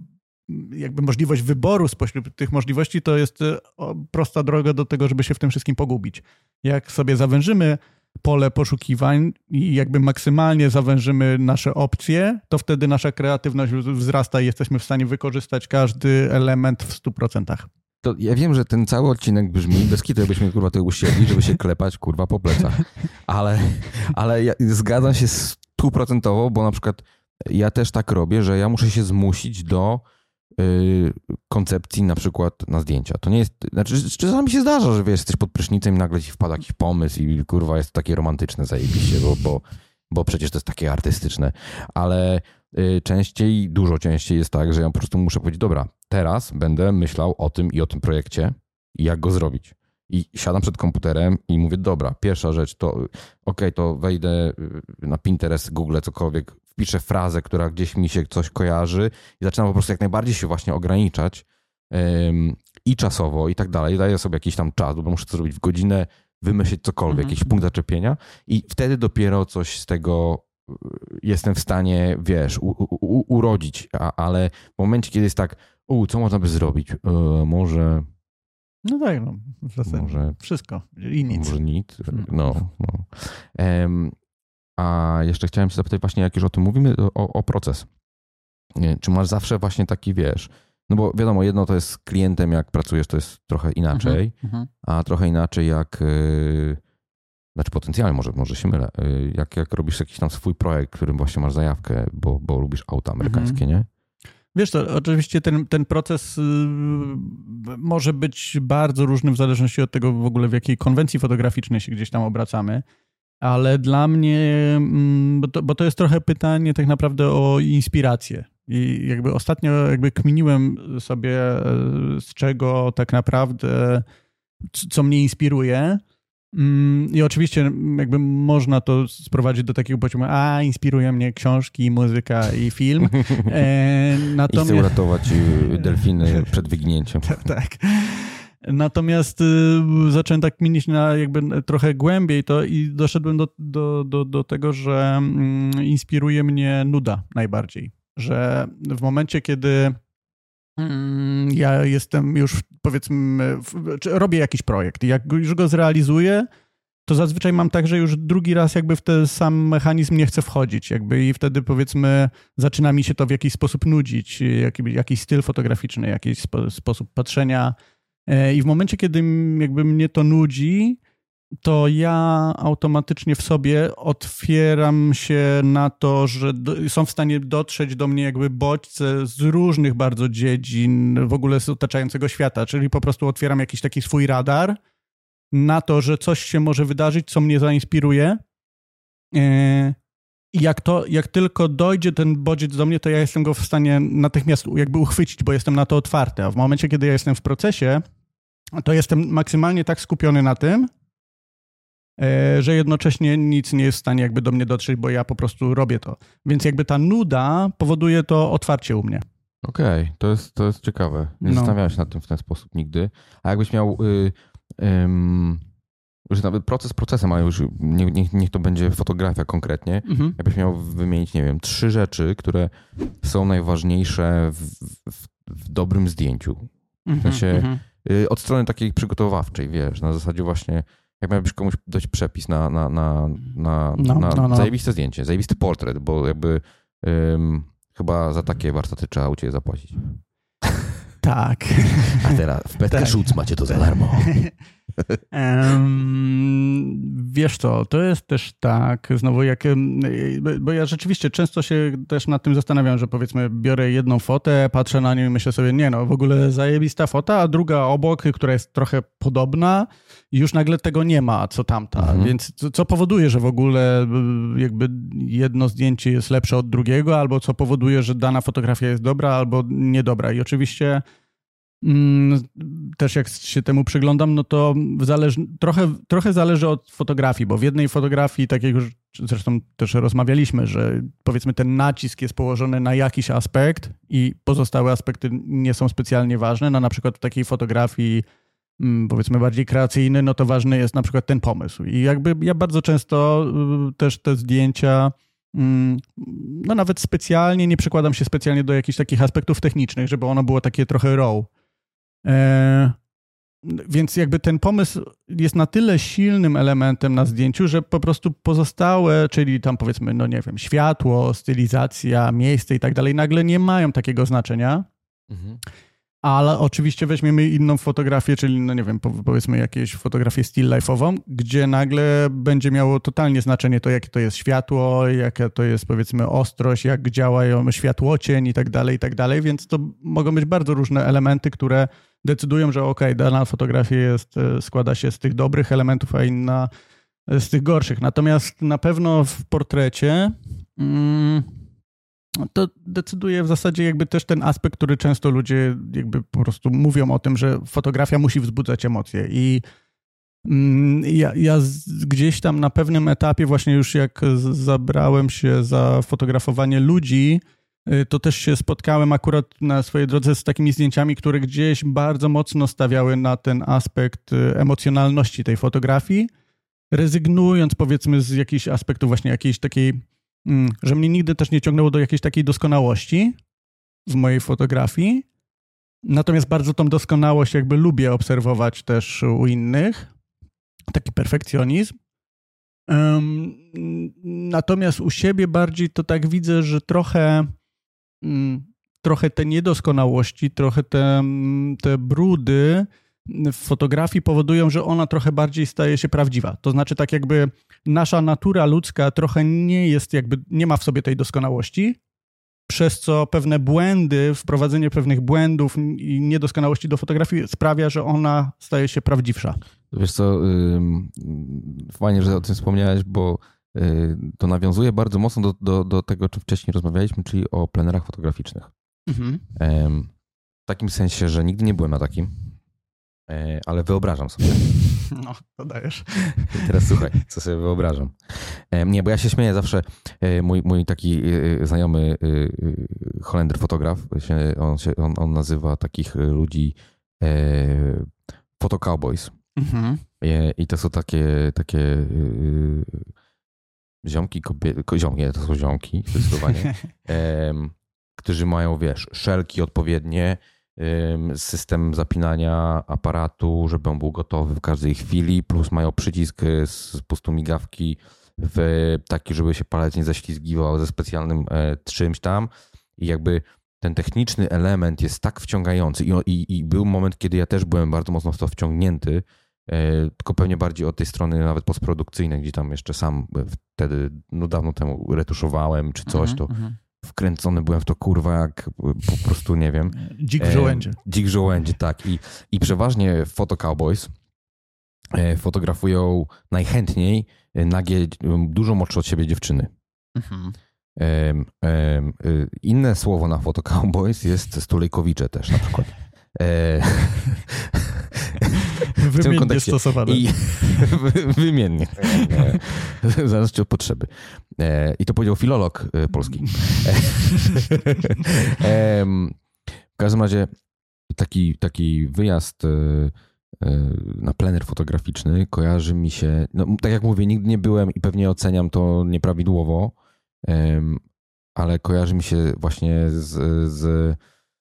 jakby możliwość wyboru spośród tych możliwości, to jest prosta droga do tego, żeby się w tym wszystkim pogubić. Jak sobie zawężymy pole poszukiwań i jakby maksymalnie zawężymy nasze opcje, to wtedy nasza kreatywność wzrasta i jesteśmy w stanie wykorzystać każdy element w stu procentach. To ja wiem, że ten cały odcinek brzmi bez kitu, jakbyśmy kurwa tutaj usiedli, żeby się klepać kurwa po plecach. Ale, ale ja zgadzam się stuprocentowo, bo na przykład ja też tak robię, że ja muszę się zmusić do yy, koncepcji na przykład na zdjęcia. To nie jest, znaczy czasami się zdarza, że wiesz, jesteś pod prysznicem i nagle ci wpada jakiś pomysł i kurwa jest to takie romantyczne zajebiście, bo, bo, bo przecież to jest takie artystyczne. Ale yy, częściej, dużo częściej jest tak, że ja po prostu muszę powiedzieć, dobra, teraz będę myślał o tym i o tym projekcie i jak go zrobić. I siadam przed komputerem i mówię, dobra, pierwsza rzecz to okej, okay, to wejdę na Pinterest, Google, cokolwiek, wpiszę frazę, która gdzieś mi się coś kojarzy i zaczynam po prostu jak najbardziej się właśnie ograniczać um, i czasowo i tak dalej. Daję sobie jakiś tam czas, bo muszę to zrobić w godzinę, wymyślić cokolwiek, mm-hmm. jakiś punkt zaczepienia i wtedy dopiero coś z tego jestem w stanie, wiesz, u, u, urodzić, A, ale w momencie, kiedy jest tak, u, co można by zrobić? E, może... No tak, no, w zasadzie może, wszystko i nic. Może nic, no. no. Um, a jeszcze chciałem się zapytać właśnie, jak już o tym mówimy, o, o proces. Nie, czy masz zawsze właśnie taki, wiesz, no bo wiadomo, jedno to jest z klientem, jak pracujesz, to jest trochę inaczej, uh-huh, uh-huh. a trochę inaczej jak... Yy, Znaczy potencjalnie, może, może się mylę. Jak, jak robisz jakiś tam swój projekt, którym właśnie masz zajawkę, bo, bo lubisz auta amerykańskie, mhm. nie? Wiesz to, oczywiście ten, ten proces y, może być bardzo różny w zależności od tego w ogóle w jakiej konwencji fotograficznej się gdzieś tam obracamy, ale dla mnie, y, bo, to, bo to jest trochę pytanie tak naprawdę o inspirację. I jakby ostatnio jakby kminiłem sobie y, z czego tak naprawdę, co mnie inspiruje. I oczywiście jakby można to sprowadzić do takiego poziomu, a inspiruje mnie książki, muzyka i film. E, natomiast... I chcę uratować delfiny przed wyginięciem. Tak, tak. Natomiast y, zacząłem tak kminić na jakby trochę głębiej to i doszedłem do, do, do, do tego, że y, inspiruje mnie nuda najbardziej. Że w momencie, kiedy ja jestem już, powiedzmy, robię jakiś projekt i jak już go zrealizuję, to zazwyczaj mam tak, że już drugi raz jakby w ten sam mechanizm nie chcę wchodzić jakby i wtedy powiedzmy zaczyna mi się to w jakiś sposób nudzić, jakiś, jakiś styl fotograficzny, jakiś spo, sposób patrzenia i w momencie, kiedy jakby mnie to nudzi, to ja automatycznie w sobie otwieram się na to, że do, są w stanie dotrzeć do mnie jakby bodźce z różnych bardzo dziedzin w ogóle z otaczającego świata, czyli po prostu otwieram jakiś taki swój radar na to, że coś się może wydarzyć, co mnie zainspiruje. I jak, to, jak tylko dojdzie ten bodziec do mnie, to ja jestem go w stanie natychmiast jakby uchwycić, bo jestem na to otwarty. A w momencie, kiedy ja jestem w procesie, to jestem maksymalnie tak skupiony na tym, że jednocześnie nic nie jest w stanie jakby do mnie dotrzeć, bo ja po prostu robię to. Więc jakby ta nuda powoduje to otwarcie u mnie. Okej, okay, to, jest, to jest ciekawe. Nie no. zastanawiałem się nad tym w ten sposób nigdy. A jakbyś miał... Y, ym, już nawet proces procesem, ale już nie, niech, niech to będzie fotografia konkretnie. Mhm. Jakbyś miał wymienić, nie wiem, trzy rzeczy, które są najważniejsze w, w, w dobrym zdjęciu. W sensie mhm. y, od strony takiej przygotowawczej, wiesz, na zasadzie właśnie jak miałbyś komuś dać przepis na, na, na, na, no, na no, no. zajebiste zdjęcie, zajebisty portret, bo jakby ym, chyba za takie warsztaty trzeba u ciebie zapłacić. Tak. A teraz w Petka tak. Schutz macie to za darmo. Um, wiesz co, to jest też tak, znowu jak, bo ja rzeczywiście często się też nad tym zastanawiam, że powiedzmy biorę jedną fotę, patrzę na nią i myślę sobie, nie no, w ogóle zajebista fota, a druga obok, która jest trochę podobna i już nagle tego nie ma, co tamta, mhm. więc co, co powoduje, że w ogóle jakby jedno zdjęcie jest lepsze od drugiego, albo co powoduje, że dana fotografia jest dobra albo niedobra i oczywiście też jak się temu przyglądam, no to zależy, trochę, trochę zależy od fotografii, bo w jednej fotografii, tak jak już zresztą też rozmawialiśmy, że powiedzmy ten nacisk jest położony na jakiś aspekt i pozostałe aspekty nie są specjalnie ważne. No na przykład w takiej fotografii powiedzmy bardziej kreacyjnej, no to ważny jest na przykład ten pomysł. I jakby ja bardzo często też te zdjęcia no nawet specjalnie nie przykładam się specjalnie do jakichś takich aspektów technicznych, żeby ono było takie trochę raw. E, więc jakby ten pomysł jest na tyle silnym elementem na zdjęciu, że po prostu pozostałe, czyli tam powiedzmy, no nie wiem, światło, stylizacja, miejsce i tak dalej, nagle nie mają takiego znaczenia. Mhm. Ale oczywiście weźmiemy inną fotografię, czyli no nie wiem, powiedzmy jakąś fotografię still life'ową, gdzie nagle będzie miało totalnie znaczenie to, jakie to jest światło, jaka to jest powiedzmy ostrość, jak działają światłocień i tak dalej, i tak dalej, więc to mogą być bardzo różne elementy, które decydują, że okej, okay, dana fotografia jest, składa się z tych dobrych elementów, a inna z tych gorszych. Natomiast na pewno w portrecie mm, to decyduje w zasadzie jakby też ten aspekt, który często ludzie jakby po prostu mówią o tym, że fotografia musi wzbudzać emocje i ja, ja gdzieś tam na pewnym etapie właśnie już jak zabrałem się za fotografowanie ludzi, to też się spotkałem akurat na swojej drodze z takimi zdjęciami, które gdzieś bardzo mocno stawiały na ten aspekt emocjonalności tej fotografii, rezygnując powiedzmy z jakichś aspektów właśnie jakiejś takiej, że mnie nigdy też nie ciągnęło do jakiejś takiej doskonałości w mojej fotografii. Natomiast bardzo tą doskonałość jakby lubię obserwować też u innych. Taki perfekcjonizm. Um, natomiast u siebie bardziej to tak widzę, że trochę, um, trochę te niedoskonałości, trochę te, te brudy w fotografii powodują, że ona trochę bardziej staje się prawdziwa. To znaczy tak jakby nasza natura ludzka trochę nie jest jakby, nie ma w sobie tej doskonałości, przez co pewne błędy, wprowadzenie pewnych błędów i niedoskonałości do fotografii sprawia, że ona staje się prawdziwsza. Wiesz co, yy, fajnie, że o tym wspomniałeś, bo yy, to nawiązuje bardzo mocno do, do, do tego, o czym wcześniej rozmawialiśmy, czyli o plenerach fotograficznych. Mhm. Yy, w takim sensie, że nigdy nie byłem na takim, yy, ale wyobrażam sobie. No, to dajesz. I teraz słuchaj, co sobie wyobrażam. Yy, nie, bo ja się śmieję zawsze, yy, mój, mój taki yy, znajomy yy, Holender fotograf, się, on, się, on, on nazywa takich ludzi yy, photo cowboys. Mhm. I to są takie, takie yy, ziomki, kobiety, ziomki, nie, to są ziomki, zdecydowanie, yy, którzy mają, wiesz, szelki odpowiednie, system zapinania aparatu, żeby on był gotowy w każdej chwili, plus mają przycisk z pustu migawki w taki, żeby się palec nie zaślizgiwał ze specjalnym czymś tam i jakby ten techniczny element jest tak wciągający i, i, i był moment, kiedy ja też byłem bardzo mocno w to wciągnięty, tylko pewnie bardziej od tej strony nawet postprodukcyjnej, gdzie tam jeszcze sam wtedy, no dawno temu retuszowałem czy coś, to mm-hmm. wkręcony byłem w to kurwa jak po prostu nie wiem. Dzik w żołędzie. Dzik w żołędzie, tak. I, i przeważnie Photo Cowboys fotografują najchętniej nagie, dużo młodsze od siebie dziewczyny. Mm-hmm. Um, um, inne słowo na Photo Cowboys jest stulejkowicze też na przykład. W tym kontekście. Stosowane. I wymiennie. Zależy od potrzeby. I to powiedział filolog polski. W każdym razie taki, taki wyjazd na plener fotograficzny kojarzy mi się, no, tak jak mówię, nigdy nie byłem i pewnie oceniam to nieprawidłowo, ale kojarzy mi się właśnie z, z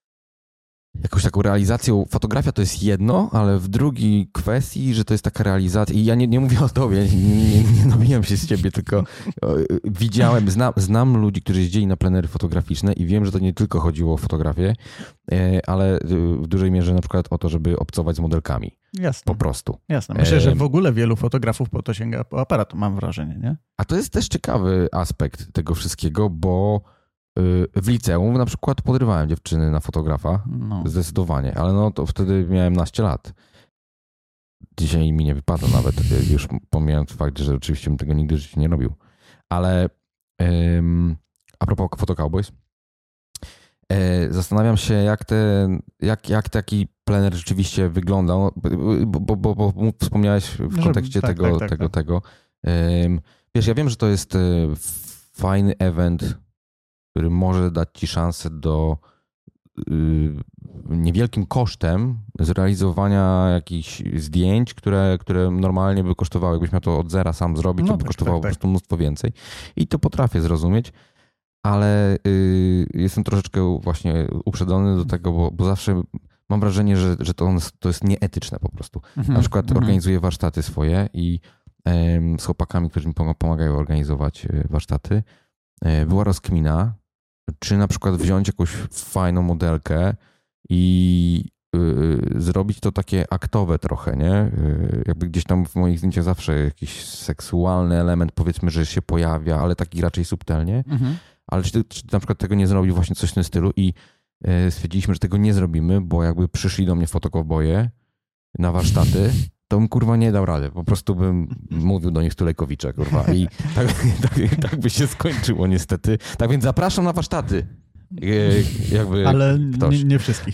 jakąś taką realizacją. Fotografia to jest jedno, ale w drugiej kwestii, że to jest taka realizacja i ja nie, nie mówię o tobie, nie, nie, nie nawijam się z ciebie, tylko widziałem, znam, znam ludzi, którzy jeździli na plenery fotograficzne i wiem, że to nie tylko chodziło o fotografię, ale w dużej mierze na przykład o to, żeby obcować z modelkami. Jasne. Po prostu. Jasne. Myślę, że w ogóle wielu fotografów po to sięga po aparat, mam wrażenie, nie? A to jest też ciekawy aspekt tego wszystkiego, bo w liceum na przykład podrywałem dziewczyny na fotografa, no. Zdecydowanie, ale no to wtedy miałem naście lat. Dzisiaj mi nie wypada nawet, już pomijając fakt, że oczywiście bym tego nigdy w życiu nie robił. Ale um, a propos Photo Cowboys, e, zastanawiam się, jak, te, jak, jak taki plener rzeczywiście wyglądał, bo, bo, bo, bo wspomniałeś w kontekście tak, tego, tak, tak, tego, tak. tego. Um, wiesz, ja wiem, że to jest fajny event, który może dać ci szansę do yy, niewielkim kosztem zrealizowania jakichś zdjęć, które, które normalnie by kosztowały. Jakbyś miał to od zera sam zrobić, no to by tak, kosztowało tak, tak. po prostu mnóstwo więcej. I to potrafię zrozumieć, ale yy, jestem troszeczkę właśnie uprzedzony do tego, bo, bo zawsze mam wrażenie, że, że to, on, to jest nieetyczne po prostu. Mhm, Na przykład mhm. organizuję warsztaty swoje i yy, z chłopakami, którzy mi pomagają organizować warsztaty, yy, była rozkmina, czy na przykład wziąć jakąś fajną modelkę i yy, zrobić to takie aktowe trochę, nie? Yy, jakby gdzieś tam w moich zdjęciach zawsze jakiś seksualny element, powiedzmy, że się pojawia, ale taki raczej subtelnie. Mhm. Ale czy, czy na przykład tego nie zrobić właśnie coś w tym stylu i yy, stwierdziliśmy, że tego nie zrobimy, bo jakby przyszli do mnie fotokowboje na warsztaty, to bym kurwa nie dał rady. Po prostu bym mówił do nich Stulejkowicze, kurwa. I tak, tak, tak by się skończyło niestety. Tak więc zapraszam na warsztaty. Jakby Ale nie, nie wszystkich.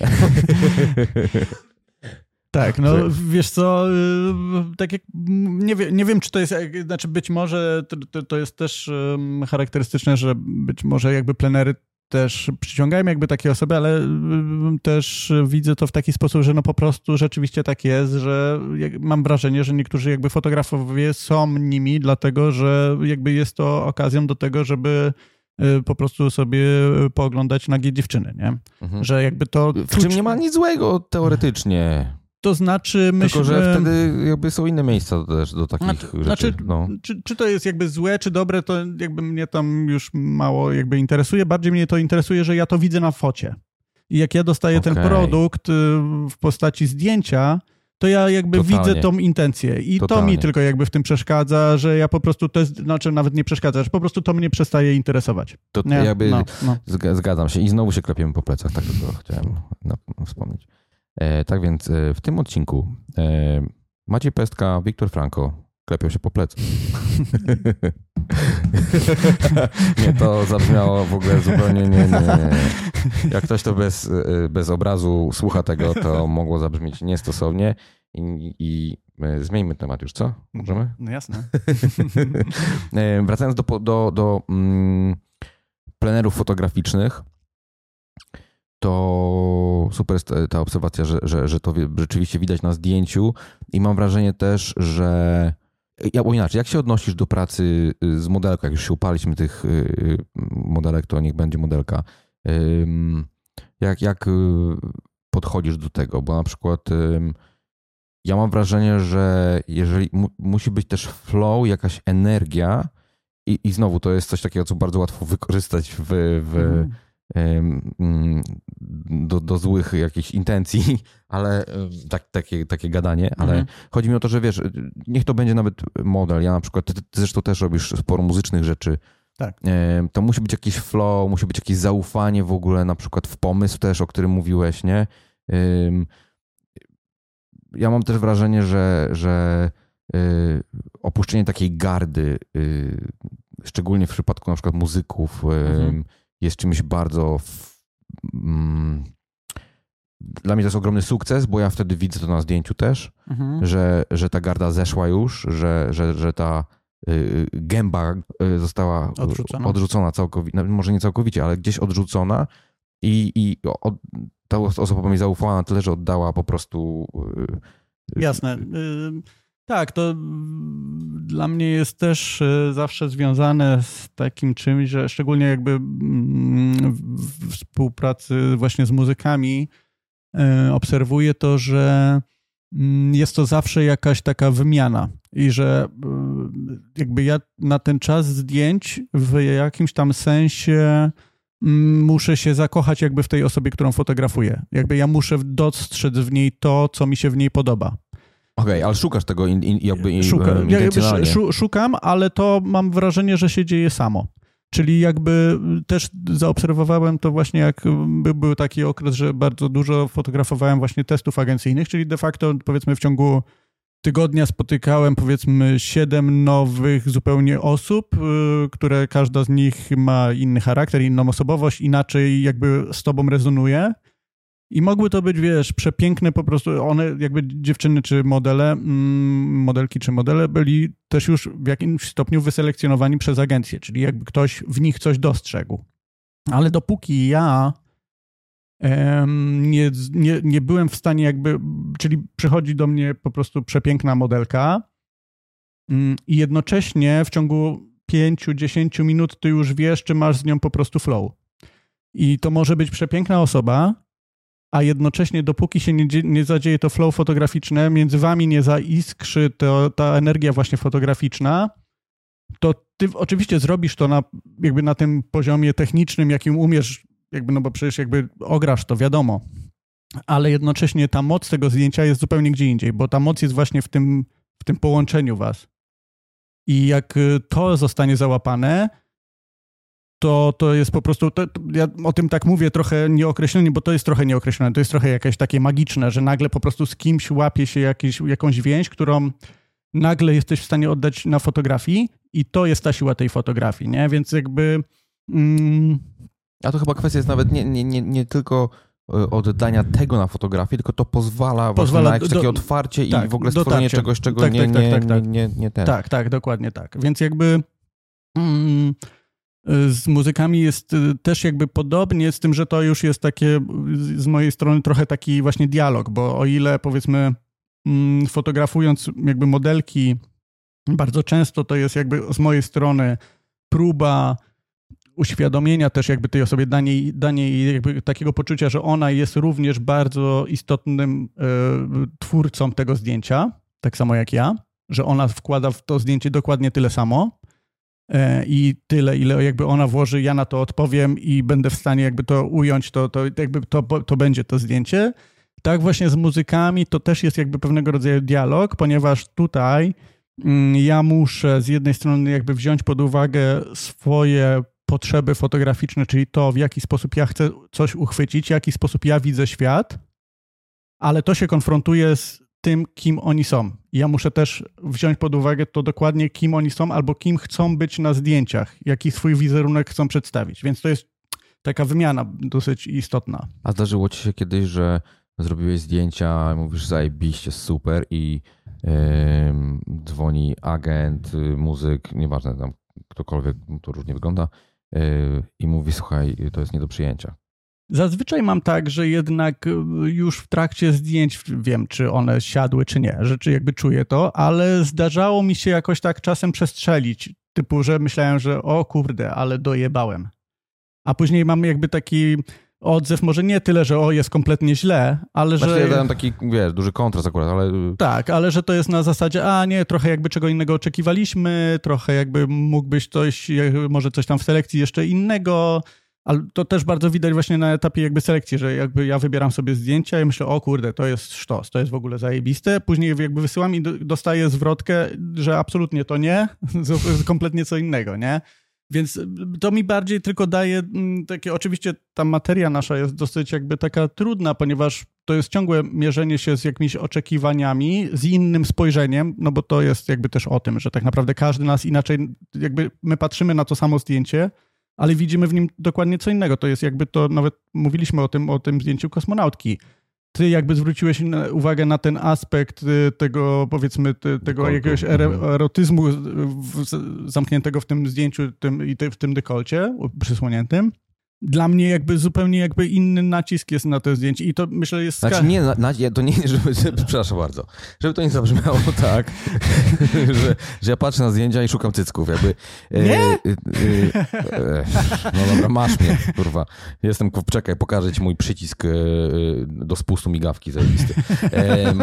Tak, no wiesz co, tak jak nie, wie, nie wiem, czy to jest, znaczy być może to, to jest też charakterystyczne, że być może jakby plenery też przyciągają jakby takie osoby, ale też widzę to w taki sposób, że no po prostu rzeczywiście tak jest, że mam wrażenie, że niektórzy jakby fotografowie są nimi, dlatego że jakby jest to okazją do tego, żeby po prostu sobie pooglądać nagie dziewczyny, nie? Mhm. Że jakby to... W czym nie ma nic złego teoretycznie. To znaczy myślę... Tylko, że wtedy jakby są inne miejsca też do takich znaczy, rzeczy. Znaczy, no. czy, czy to jest jakby złe, czy dobre, to jakby mnie tam już mało jakby interesuje. Bardziej mnie to interesuje, że ja to widzę na focie. I jak ja dostaję okay. ten produkt w postaci zdjęcia, to ja jakby Totalnie. widzę tą intencję. I Totalnie. to mi tylko jakby w tym przeszkadza, że ja po prostu, to jest, znaczy nawet nie przeszkadza, że po prostu to mnie przestaje interesować. To nie? jakby no, no. Zgadzam się. I znowu się klepiemy po plecach. Tak tylko chciałem wspomnieć. E, tak więc e, w tym odcinku e, Maciej Pestka, Wiktor Franco klepią się po plecach. Nie, to zabrzmiało w ogóle zupełnie nie, nie, nie. Jak ktoś to bez, bez obrazu słucha tego, to mogło zabrzmieć niestosownie i, i zmieńmy temat już, co? Możemy? No jasne. Wracając do, do, do mm, plenerów fotograficznych, to super jest ta obserwacja, że, że, że to rzeczywiście widać na zdjęciu i mam wrażenie też, że ja, bo inaczej, jak się odnosisz do pracy z modelką, jak już się upaliśmy tych modelek, to niech będzie modelka. Jak, jak podchodzisz do tego, bo na przykład ym, ja mam wrażenie, że jeżeli mu, musi być też flow, jakaś energia i, i znowu to jest coś takiego, co bardzo łatwo wykorzystać w, w, mm. ym, do, do złych jakichś intencji, ale tak, takie, takie gadanie, ale mm. chodzi mi o to, że wiesz, niech to będzie nawet model. Ja na przykład, ty, ty zresztą też robisz sporo muzycznych rzeczy. Tak. To musi być jakiś flow, musi być jakieś zaufanie w ogóle, na przykład w pomysł też, o którym mówiłeś, nie? Ja mam też wrażenie, że, że opuszczenie takiej gardy, szczególnie w przypadku na przykład muzyków, mhm. jest czymś bardzo... Dla mnie to jest ogromny sukces, bo ja wtedy widzę to na zdjęciu też, mhm. że, że ta garda zeszła już, że, że, że ta gęba została odrzucona, odrzucona całkowicie, może nie całkowicie, ale gdzieś odrzucona i, i od, ta osoba mi zaufała na tyle, że oddała po prostu... Jasne. Tak, to dla mnie jest też zawsze związane z takim czymś, że szczególnie jakby w współpracy właśnie z muzykami obserwuję to, że jest to zawsze jakaś taka wymiana i że jakby ja na ten czas zdjęć w jakimś tam sensie muszę się zakochać jakby w tej osobie, którą fotografuję. Jakby ja muszę dostrzec w niej to, co mi się w niej podoba. Okej, okay, ale szukasz tego in, in, jakby Szuka, intencjonalnie. Ja szukam, ale to mam wrażenie, że się dzieje samo. Czyli jakby też zaobserwowałem to właśnie, jak by, był taki okres, że bardzo dużo fotografowałem właśnie testów agencyjnych, czyli de facto powiedzmy w ciągu tygodnia spotykałem powiedzmy siedem nowych zupełnie osób, które każda z nich ma inny charakter, inną osobowość, inaczej jakby z tobą rezonuje. I mogły to być, wiesz, przepiękne po prostu, one jakby dziewczyny czy modele, modelki czy modele byli też już w jakimś stopniu wyselekcjonowani przez agencję, czyli jakby ktoś w nich coś dostrzegł. Ale dopóki ja em, nie, nie, nie byłem w stanie jakby, czyli przychodzi do mnie po prostu przepiękna modelka mm, i jednocześnie w ciągu pięć do dziesięciu minut ty już wiesz, czy masz z nią po prostu flow. I to może być przepiękna osoba, a jednocześnie dopóki się nie, nie zadzieje to flow fotograficzne, między wami nie zaiskrzy to, ta energia właśnie fotograficzna, to ty oczywiście zrobisz to na, jakby na tym poziomie technicznym, jakim umiesz, jakby, no bo przecież jakby ograsz to, wiadomo, ale jednocześnie ta moc tego zdjęcia jest zupełnie gdzie indziej, bo ta moc jest właśnie w tym, w tym połączeniu was. I jak to zostanie załapane, to, to jest po prostu, to, to ja o tym tak mówię trochę nieokreślenie, bo to jest trochę nieokreślone, to jest trochę jakieś takie magiczne, że nagle po prostu z kimś łapie się jakieś, jakąś więź, którą nagle jesteś w stanie oddać na fotografii i to jest ta siła tej fotografii, nie? Więc jakby... Mm... A to chyba kwestia jest nawet nie, nie, nie, nie tylko oddania tego na fotografię, tylko to pozwala, pozwala na jakieś do, takie otwarcie tak, i w ogóle stworzenie dotarcie. czegoś, czego tak, nie, tak, nie, tak, tak, nie, nie, nie ten. Tak, tak, dokładnie tak. Więc jakby... Mm, z muzykami jest też jakby podobnie, z tym, że to już jest takie z mojej strony trochę taki właśnie dialog, bo o ile powiedzmy fotografując jakby modelki bardzo często to jest jakby z mojej strony próba uświadomienia też jakby tej osobie, dania jej, dania jej jakby takiego poczucia, że ona jest również bardzo istotnym y, twórcą tego zdjęcia, tak samo jak ja, że ona wkłada w to zdjęcie dokładnie tyle samo, i tyle, ile jakby ona włoży, ja na to odpowiem i będę w stanie jakby to ująć, to, to jakby to, to będzie to zdjęcie. Tak właśnie z muzykami to też jest jakby pewnego rodzaju dialog, ponieważ tutaj ja muszę z jednej strony jakby wziąć pod uwagę swoje potrzeby fotograficzne, czyli to, w jaki sposób ja chcę coś uchwycić, w jaki sposób ja widzę świat, ale to się konfrontuje z tym, kim oni są. Ja muszę też wziąć pod uwagę to dokładnie, kim oni są albo kim chcą być na zdjęciach, jaki swój wizerunek chcą przedstawić. Więc to jest taka wymiana dosyć istotna. A zdarzyło ci się kiedyś, że zrobiłeś zdjęcia, mówisz zajebiście, super i yy, dzwoni agent, muzyk, nieważne tam ktokolwiek, to różnie wygląda yy, i mówi, słuchaj, to jest nie do przyjęcia. Zazwyczaj mam tak, że jednak już w trakcie zdjęć wiem, czy one siadły, czy nie, że czy jakby czuję to, ale zdarzało mi się jakoś tak czasem przestrzelić, typu, że myślałem, że o kurde, ale dojebałem. A później mam jakby taki odzew może nie tyle, że o, jest kompletnie źle, ale znaczy, że... ja dałem taki, wiesz, duży kontrast akurat, ale... Tak, ale że to jest na zasadzie, a nie, trochę jakby czego innego oczekiwaliśmy, trochę jakby mógłbyś coś, może coś tam w selekcji jeszcze innego, ale to też bardzo widać właśnie na etapie jakby selekcji, że jakby ja wybieram sobie zdjęcia i myślę, o kurde, to jest sztos, to jest w ogóle zajebiste. Później jakby wysyłam i dostaję zwrotkę, że absolutnie to nie, kompletnie co innego, nie? Więc to mi bardziej tylko daje takie, oczywiście ta materia nasza jest dosyć jakby taka trudna, ponieważ to jest ciągłe mierzenie się z jakimiś oczekiwaniami, z innym spojrzeniem, no bo to jest jakby też o tym, że tak naprawdę każdy nas inaczej, jakby my patrzymy na to samo zdjęcie, ale widzimy w nim dokładnie co innego. To jest jakby to, nawet mówiliśmy o tym, o tym zdjęciu kosmonautki. Ty jakby zwróciłeś uwagę na ten aspekt tego, powiedzmy, tego jakiegoś erotyzmu zamkniętego w tym zdjęciu tym, i w tym dekolcie przysłoniętym. Dla mnie jakby zupełnie jakby inny nacisk jest na to zdjęcie i to myślę jest... Znaczy nie, na, na, to nie, żeby, przepraszam bardzo, żeby to nie zabrzmiało tak, że, że ja patrzę na zdjęcia i szukam cycków, jakby... Nie? E, e, e, no dobra, masz mnie, kurwa. Jestem, czekaj, pokażę ci mój przycisk e, do spustu migawki zajebisty. E,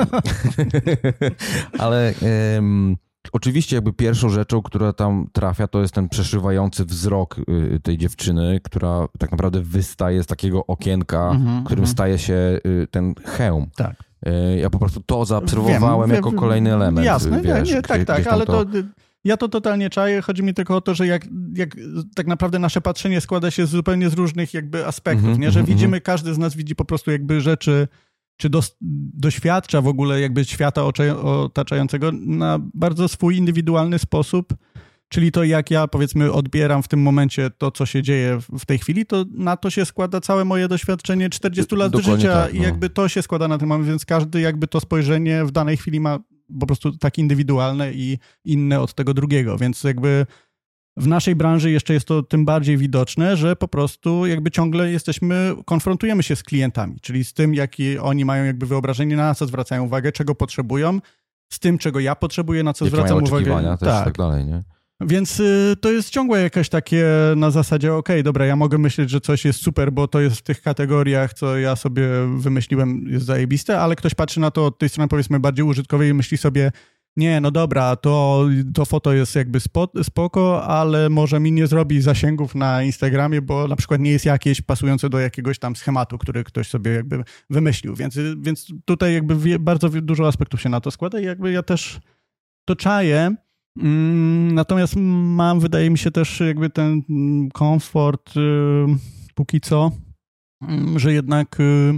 ale... E, Oczywiście jakby pierwszą rzeczą, która tam trafia, to jest ten przeszywający wzrok tej dziewczyny, która tak naprawdę wystaje z takiego okienka, mm-hmm, którym mm-hmm. staje się ten hełm. Tak. Ja po prostu to zaobserwowałem wiem, jako wiem, kolejny element. Jasne, wiesz, nie, nie, tak, tak, ale to... to... Ja to totalnie czaję. Chodzi mi tylko o to, że jak, jak tak naprawdę nasze patrzenie składa się zupełnie z różnych jakby aspektów, mm-hmm, nie? Że mm-hmm. widzimy, każdy z nas widzi po prostu jakby rzeczy, czy dos, doświadcza w ogóle jakby świata otaczającego na bardzo swój indywidualny sposób, czyli to jak ja powiedzmy odbieram w tym momencie to, co się dzieje w tej chwili, to na to się składa całe moje doświadczenie czterdziestu lat Dokładnie życia tak, no. i jakby to się składa na ten moment, więc każdy jakby to spojrzenie w danej chwili ma po prostu tak indywidualne i inne od tego drugiego, więc jakby w naszej branży jeszcze jest to tym bardziej widoczne, że po prostu jakby ciągle jesteśmy, konfrontujemy się z klientami, czyli z tym, jakie oni mają jakby wyobrażenie, na co zwracają uwagę, czego potrzebują, z tym, czego ja potrzebuję, na co jakie zwracam mają uwagę. Oczekiwania też tak. tak dalej, nie? Więc y, to jest ciągłe jakieś takie na zasadzie, okej, okay, dobra, ja mogę myśleć, że coś jest super, bo to jest w tych kategoriach, co ja sobie wymyśliłem, jest zajebiste, ale ktoś patrzy na to od tej strony powiedzmy bardziej użytkowej i myśli sobie, nie, no dobra, to, to foto jest jakby spoko, ale może mi nie zrobi zasięgów na Instagramie, bo na przykład nie jest jakieś pasujące do jakiegoś tam schematu, który ktoś sobie jakby wymyślił, więc, więc tutaj jakby bardzo dużo aspektów się na to składa i jakby ja też to czaję, natomiast mam, wydaje mi się też jakby ten komfort póki co, że jednak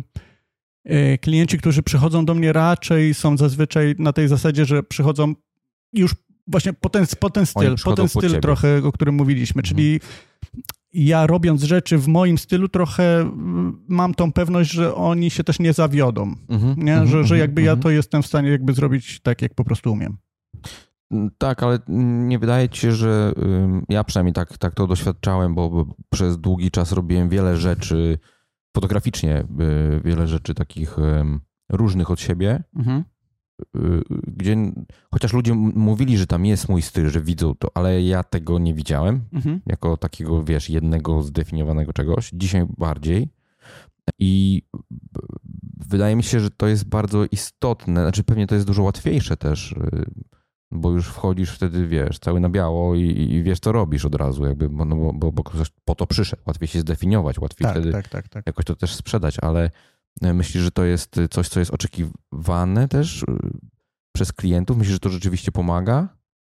klienci, którzy przychodzą do mnie raczej są zazwyczaj na tej zasadzie, że przychodzą już właśnie po ten, po ten styl, po ten styl po trochę, o którym mówiliśmy, mhm. czyli ja robiąc rzeczy w moim stylu trochę mam tą pewność, że oni się też nie zawiodą, mhm. nie? Że, mhm. że jakby mhm. ja to jestem w stanie jakby zrobić tak, jak po prostu umiem. Tak, ale nie wydaje ci się, że ja przynajmniej tak, tak to doświadczałem, bo przez długi czas robiłem wiele rzeczy fotograficznie, wiele rzeczy takich różnych od siebie, mhm. gdzie chociaż ludzie mówili, że tam jest mój styl, że widzą to, ale ja tego nie widziałem mhm. jako takiego, wiesz, jednego zdefiniowanego czegoś. Dzisiaj bardziej. I wydaje mi się, że to jest bardzo istotne, znaczy pewnie to jest dużo łatwiejsze też, bo już wchodzisz wtedy, wiesz, cały na biało i, i wiesz, co robisz od razu, jakby, bo, no, bo, bo ktoś po to przyszedł. Łatwiej się zdefiniować, łatwiej tak, wtedy tak, tak, tak. jakoś to też sprzedać, ale myślisz, że to jest coś, co jest oczekiwane też przez klientów? Myślisz, że to rzeczywiście pomaga?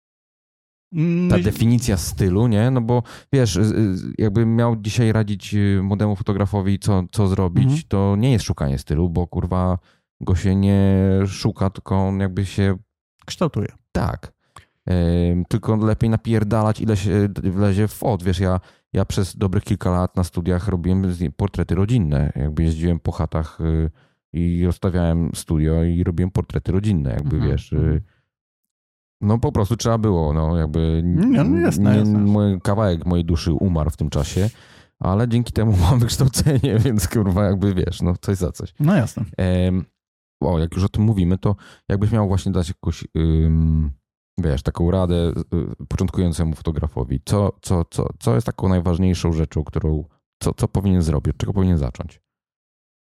Ta definicja stylu, nie? No bo wiesz, jakbym miał dzisiaj radzić młodemu fotografowi, co, co zrobić, mhm. to nie jest szukanie stylu, bo kurwa go się nie szuka, tylko on jakby się kształtuje. Tak. Yy, tylko lepiej napierdalać, ile się wlezie w fot. Wiesz, ja, ja przez dobrych kilka lat na studiach robiłem portrety rodzinne. Jakby jeździłem po chatach yy, i rozstawiałem studio i robiłem portrety rodzinne. Jakby mhm. wiesz... Yy, no po prostu trzeba było. No jakby... Nie, no jasne, nie, jasne. Mój kawałek mojej duszy umarł w tym czasie, ale dzięki temu mam wykształcenie, więc kurwa jakby wiesz, no coś za coś. No jasne. Yy, O, jak już o tym mówimy, to jakbyś miał właśnie dać jakąś, ym, wiesz, taką radę y, początkującemu fotografowi. Co, co, co, co jest taką najważniejszą rzeczą, którą, co, co powinien zrobić, od czego powinien zacząć?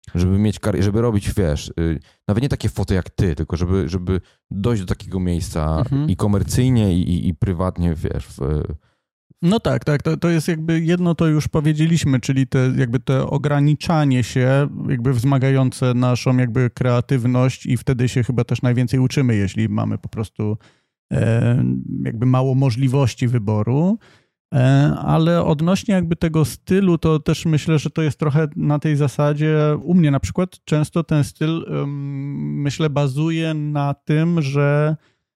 Żeby mieć kar- żeby robić, wiesz, yy, nawet nie takie foty jak ty, tylko żeby, żeby dojść do takiego miejsca mhm. i komercyjnie, i, i, i prywatnie, wiesz. W... No tak, tak. To, to jest jakby jedno, to już powiedzieliśmy, czyli te, jakby to ograniczanie się, jakby wzmagające naszą jakby kreatywność i wtedy się chyba też najwięcej uczymy, jeśli mamy po prostu e, jakby mało możliwości wyboru. Ale odnośnie jakby tego stylu, to też myślę, że to jest trochę na tej zasadzie, u mnie na przykład często ten styl, myślę, bazuje na tym, że,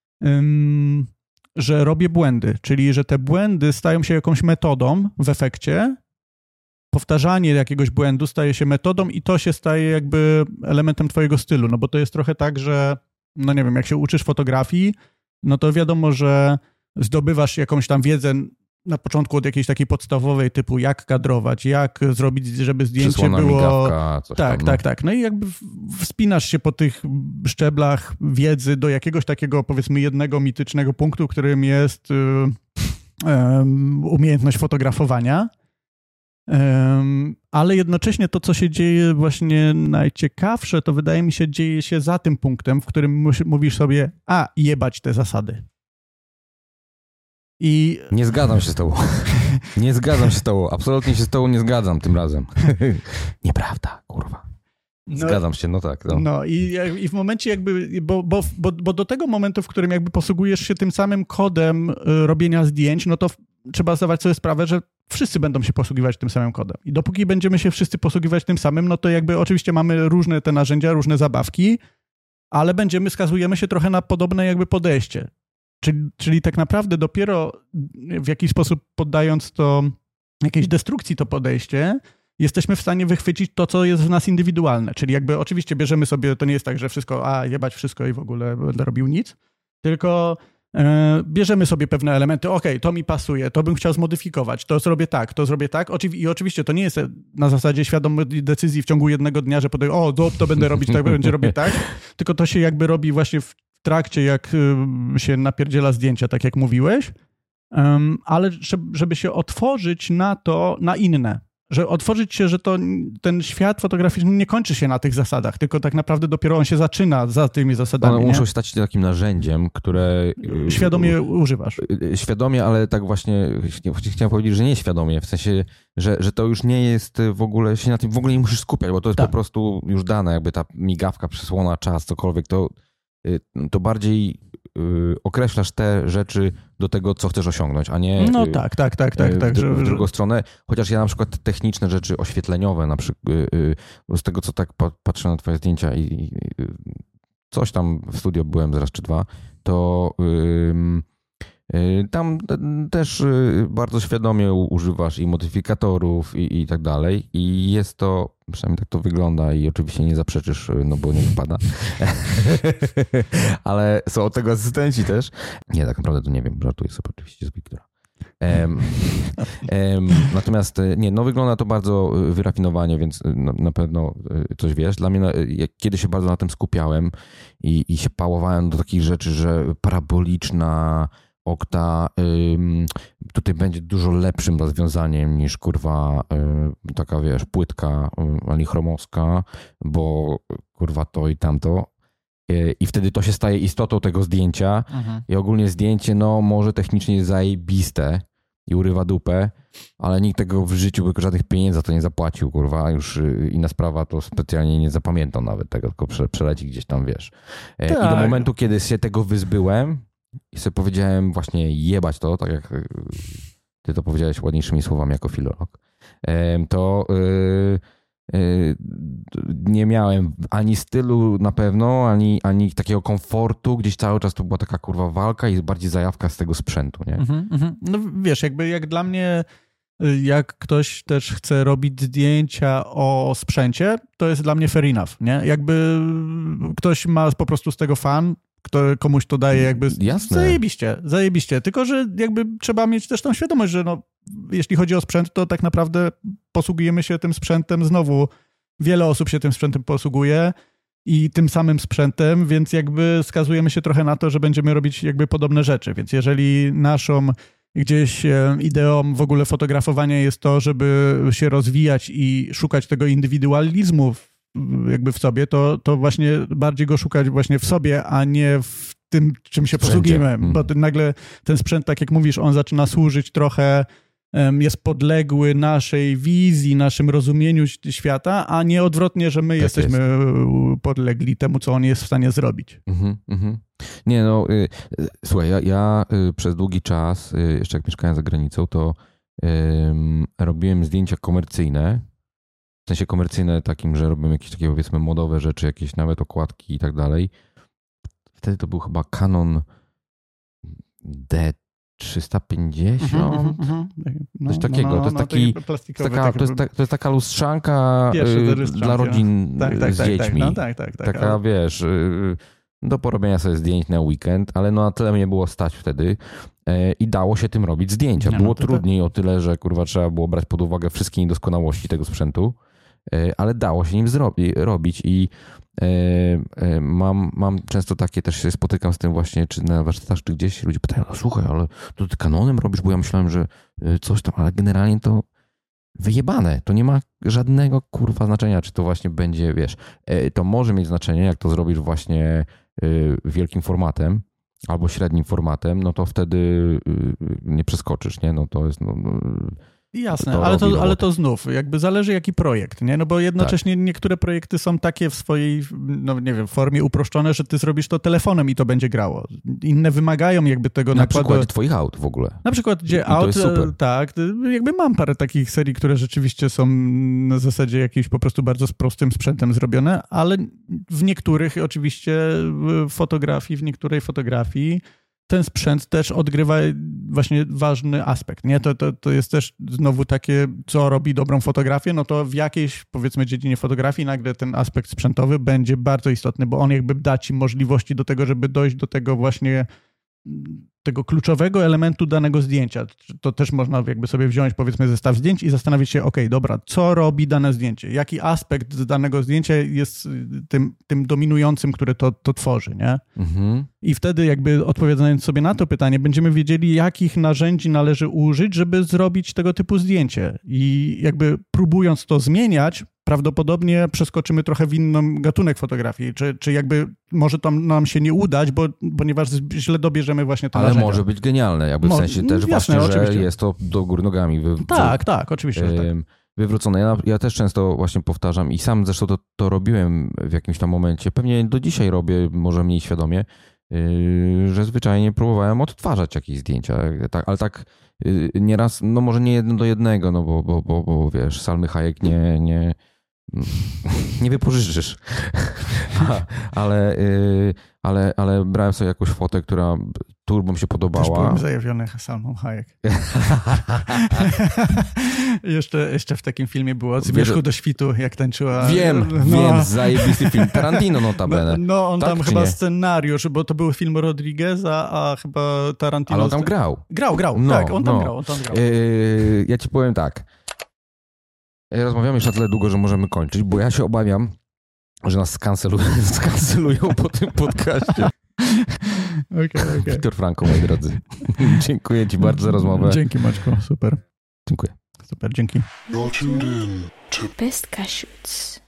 że robię błędy, czyli że te błędy stają się jakąś metodą w efekcie, powtarzanie jakiegoś błędu staje się metodą i to się staje jakby elementem twojego stylu, no bo to jest trochę tak, że no nie wiem, jak się uczysz fotografii, no to wiadomo, że zdobywasz jakąś tam wiedzę na początku od jakiejś takiej podstawowej typu jak kadrować, jak zrobić, żeby zdjęcie Przysłona, było... migawka, coś tak, tam, tak, no. tak. No i jakby wspinasz się po tych szczeblach wiedzy do jakiegoś takiego, powiedzmy, jednego mitycznego punktu, którym jest yy, yy, umiejętność fotografowania. Yy, ale jednocześnie to, co się dzieje właśnie najciekawsze, to wydaje mi się, dzieje się za tym punktem, w którym mówisz sobie, a jebać te zasady. I... Nie zgadzam się z tobą. Nie zgadzam się z tobą. Absolutnie się z tobą nie zgadzam tym razem. Nieprawda, kurwa. Zgadzam no, się, no tak. No, no i, i w momencie jakby, bo, bo, bo, bo do tego momentu, w którym jakby posługujesz się tym samym kodem robienia zdjęć, no to trzeba zdawać sobie sprawę, że wszyscy będą się posługiwać tym samym kodem. I dopóki będziemy się wszyscy posługiwać tym samym, no to jakby oczywiście mamy różne te narzędzia, różne zabawki, ale będziemy, skazujemy się trochę na podobne jakby podejście. Czyli, czyli tak naprawdę dopiero w jakiś sposób poddając to jakiejś destrukcji to podejście, jesteśmy w stanie wychwycić to, co jest w nas indywidualne. Czyli jakby oczywiście bierzemy sobie, to nie jest tak, że wszystko, a jebać wszystko i w ogóle będę robił nic, tylko e, bierzemy sobie pewne elementy, okej, okay, to mi pasuje, to bym chciał zmodyfikować, to zrobię tak, to zrobię tak. Oczywi- I oczywiście to nie jest na zasadzie świadomej decyzji w ciągu jednego dnia, że podaję, o, to, to będę robić tak, będzie robić tak, tylko to się jakby robi właśnie w w trakcie, jak się napierdziela zdjęcia, tak jak mówiłeś, um, ale żeby się otworzyć na to, na inne, że otworzyć się, że to ten świat fotograficzny nie kończy się na tych zasadach, tylko tak naprawdę dopiero on się zaczyna za tymi zasadami. One nie? muszą stać się takim narzędziem, które... Świadomie używasz. Świadomie, ale tak właśnie chciałem powiedzieć, że nie świadomie, w sensie, że, że to już nie jest w ogóle, się na tym w ogóle nie musisz skupiać, bo to jest tak. po prostu już dane, jakby ta migawka, przysłona, czas, cokolwiek, to to bardziej y, określasz te rzeczy do tego, co chcesz osiągnąć, a nie no tak, tak, tak, tak, y, tak, w, że, w drugą stronę. Chociaż ja na przykład techniczne rzeczy oświetleniowe, na przykład y, y, z tego, co tak patrzę na twoje zdjęcia i, i y, coś tam w studio byłem zaraz czy dwa, to y, y, tam też y, bardzo świadomie używasz i modyfikatorów i, i tak dalej i jest to przynajmniej tak to wygląda i oczywiście nie zaprzeczysz, no bo nie wypada. Ale są od tego asystenci też. Nie, tak naprawdę to nie wiem, żartuję sobie oczywiście z Wiktora. Um, um, natomiast nie, no wygląda to bardzo wyrafinowanie, więc na, na pewno coś wiesz. Dla mnie, jak kiedyś się bardzo na tym skupiałem i, i się pałowałem do takich rzeczy, że paraboliczna okta ym, tutaj będzie dużo lepszym rozwiązaniem niż kurwa y, taka wiesz płytka y, alichromowska, bo kurwa to i tamto y, i wtedy to się staje istotą tego zdjęcia mhm. i ogólnie zdjęcie no może technicznie jest zajebiste i urywa dupę, ale nikt tego w życiu by żadnych pieniędzy za to nie zapłacił, kurwa, już y, inna sprawa to specjalnie nie zapamiętał nawet tego, tylko prze, przeleci gdzieś tam, wiesz. Y, tak. I do momentu, kiedy się tego wyzbyłem i sobie powiedziałem właśnie jebać to, tak jak ty to powiedziałeś ładniejszymi słowami jako filolog, to nie miałem ani stylu na pewno, ani, ani takiego komfortu, gdzieś cały czas to była taka kurwa walka i bardziej zajawka z tego sprzętu, nie? Mm-hmm, mm-hmm. No wiesz, jakby jak dla mnie, jak ktoś też chce robić zdjęcia o sprzęcie, to jest dla mnie fair enough, nie? Jakby ktoś ma po prostu z tego fan, kto komuś to daje jakby... Jasne. Zajebiście, zajebiście. Tylko, że jakby trzeba mieć też tą świadomość, że no, jeśli chodzi o sprzęt, to tak naprawdę posługujemy się tym sprzętem znowu. Wiele osób się tym sprzętem posługuje i tym samym sprzętem, więc jakby skazujemy się trochę na to, że będziemy robić jakby podobne rzeczy. Więc jeżeli naszą gdzieś ideą w ogóle fotografowania jest to, żeby się rozwijać i szukać tego indywidualizmu jakby w sobie, to, to właśnie bardziej go szukać właśnie w sobie, a nie w tym, czym się posługujemy. Mm. Bo nagle ten sprzęt, tak jak mówisz, on zaczyna służyć trochę, jest podległy naszej wizji, naszym rozumieniu świata, a nie odwrotnie, że my Tak jesteśmy jest. podlegli temu, co on jest w stanie zrobić. Mhm, mhm. Nie no, y, y, słuchaj, ja, ja y, przez długi czas, y, jeszcze jak mieszkałem za granicą, to y, robiłem zdjęcia komercyjne, w sensie komercyjne takim, że robiłem jakieś takie powiedzmy modowe rzeczy, jakieś nawet okładki i tak dalej. Wtedy to był chyba Canon D trzysta pięćdziesiąt. Mhm, mhm, no, Coś takiego. no, no, to jest no, taki, taki to jest plastikowy, taka, taki... to jest, ta, to jest taka lustrzanka Pierwszy y, dla rodzin tak, tak, z tak, dziećmi. Tak, no, tak, tak, tak, taka, ale... wiesz, y, do porobienia sobie zdjęć na weekend, ale no na tyle mnie było stać wtedy y, i dało się tym robić zdjęcia. Nie, było no to trudniej tak. o tyle, że kurwa trzeba było brać pod uwagę wszystkie niedoskonałości tego sprzętu, y, ale dało się nim zrobi, robić i y, y, mam, mam często takie, też się spotykam z tym właśnie, czy na warsztatach, czy gdzieś ludzie pytają, no słuchaj, ale to ty Canonem robisz, bo ja myślałem, że y, coś tam, ale generalnie to wyjebane. To nie ma żadnego kurwa znaczenia, czy to właśnie będzie, wiesz, to może mieć znaczenie, jak to zrobisz właśnie wielkim formatem albo średnim formatem, no to wtedy nie przeskoczysz, nie? No to jest... No, Jasne, to ale, to, ale to to znów, jakby zależy jaki projekt, nie? No bo jednocześnie tak. niektóre projekty są takie w swojej, no nie wiem, formie uproszczone, że ty zrobisz to telefonem i to będzie grało. Inne wymagają jakby tego na nakładu. Na przykład twoich aut w ogóle. Na przykład gdzie aut, tak, jakby mam parę takich serii, które rzeczywiście są na zasadzie jakimś po prostu bardzo prostym sprzętem zrobione, ale w niektórych oczywiście w fotografii, w niektórej fotografii ten sprzęt też odgrywa właśnie ważny aspekt, nie? To, to, to jest też znowu takie, co robi dobrą fotografię, no to w jakiejś, powiedzmy, dziedzinie fotografii nagle ten aspekt sprzętowy będzie bardzo istotny, bo on jakby da ci możliwości do tego, żeby dojść do tego właśnie tego kluczowego elementu danego zdjęcia. To też można jakby sobie wziąć, powiedzmy, zestaw zdjęć i zastanowić się, okej, dobra, co robi dane zdjęcie? Jaki aspekt danego zdjęcia jest tym, tym dominującym, który to, to tworzy, nie? Mhm. I wtedy jakby odpowiadając sobie na to pytanie, będziemy wiedzieli, jakich narzędzi należy użyć, żeby zrobić tego typu zdjęcie. I jakby próbując to zmieniać, prawdopodobnie przeskoczymy trochę w inny gatunek fotografii, czy, czy jakby może tam nam się nie udać, bo, ponieważ źle dobierzemy właśnie to Ale narzędzia. może być genialne, jakby Mo- w sensie też jasne, właśnie, oczywiście. że jest to do góry nogami. Wy, tak, tak, oczywiście. Że tak. Wywrócone. Ja, ja też często właśnie powtarzam i sam zresztą to, to robiłem w jakimś tam momencie, pewnie do dzisiaj robię, może mniej świadomie, yy, że zwyczajnie próbowałem odtwarzać jakieś zdjęcia, tak, ale tak yy, nieraz, no może nie jedno do jednego, no bo, bo, bo, bo wiesz, Salmy Hayek nie... nie nie wypożyczysz. ale, yy, ale, ale brałem sobie jakąś fotę, która turbo mi się podobała. Też byłem zajawiony Salmą Hayek. jeszcze, jeszcze w takim filmie było Od Zmierzchu Wiesz, do świtu, jak tańczyła. Wiem, no. wiem, zajebisty film. Tarantino notabene. No, no on tak, tam chyba nie? scenariusz, bo to był film Rodrigueza, a chyba Tarantino... Ale on tam grał. Grał, grał, no, tak, on tam no. grał. On tam grał. Yy, ja ci powiem tak. Rozmawiamy już na tyle długo, że możemy kończyć, bo ja się obawiam, że nas skancelują, skancelują po tym podcaście. Okay, okay. Wiktor Franko, moi drodzy. Dziękuję ci bardzo za rozmowę. Dzięki, Maćku, super. Dziękuję. Super, dzięki. Best Cashews.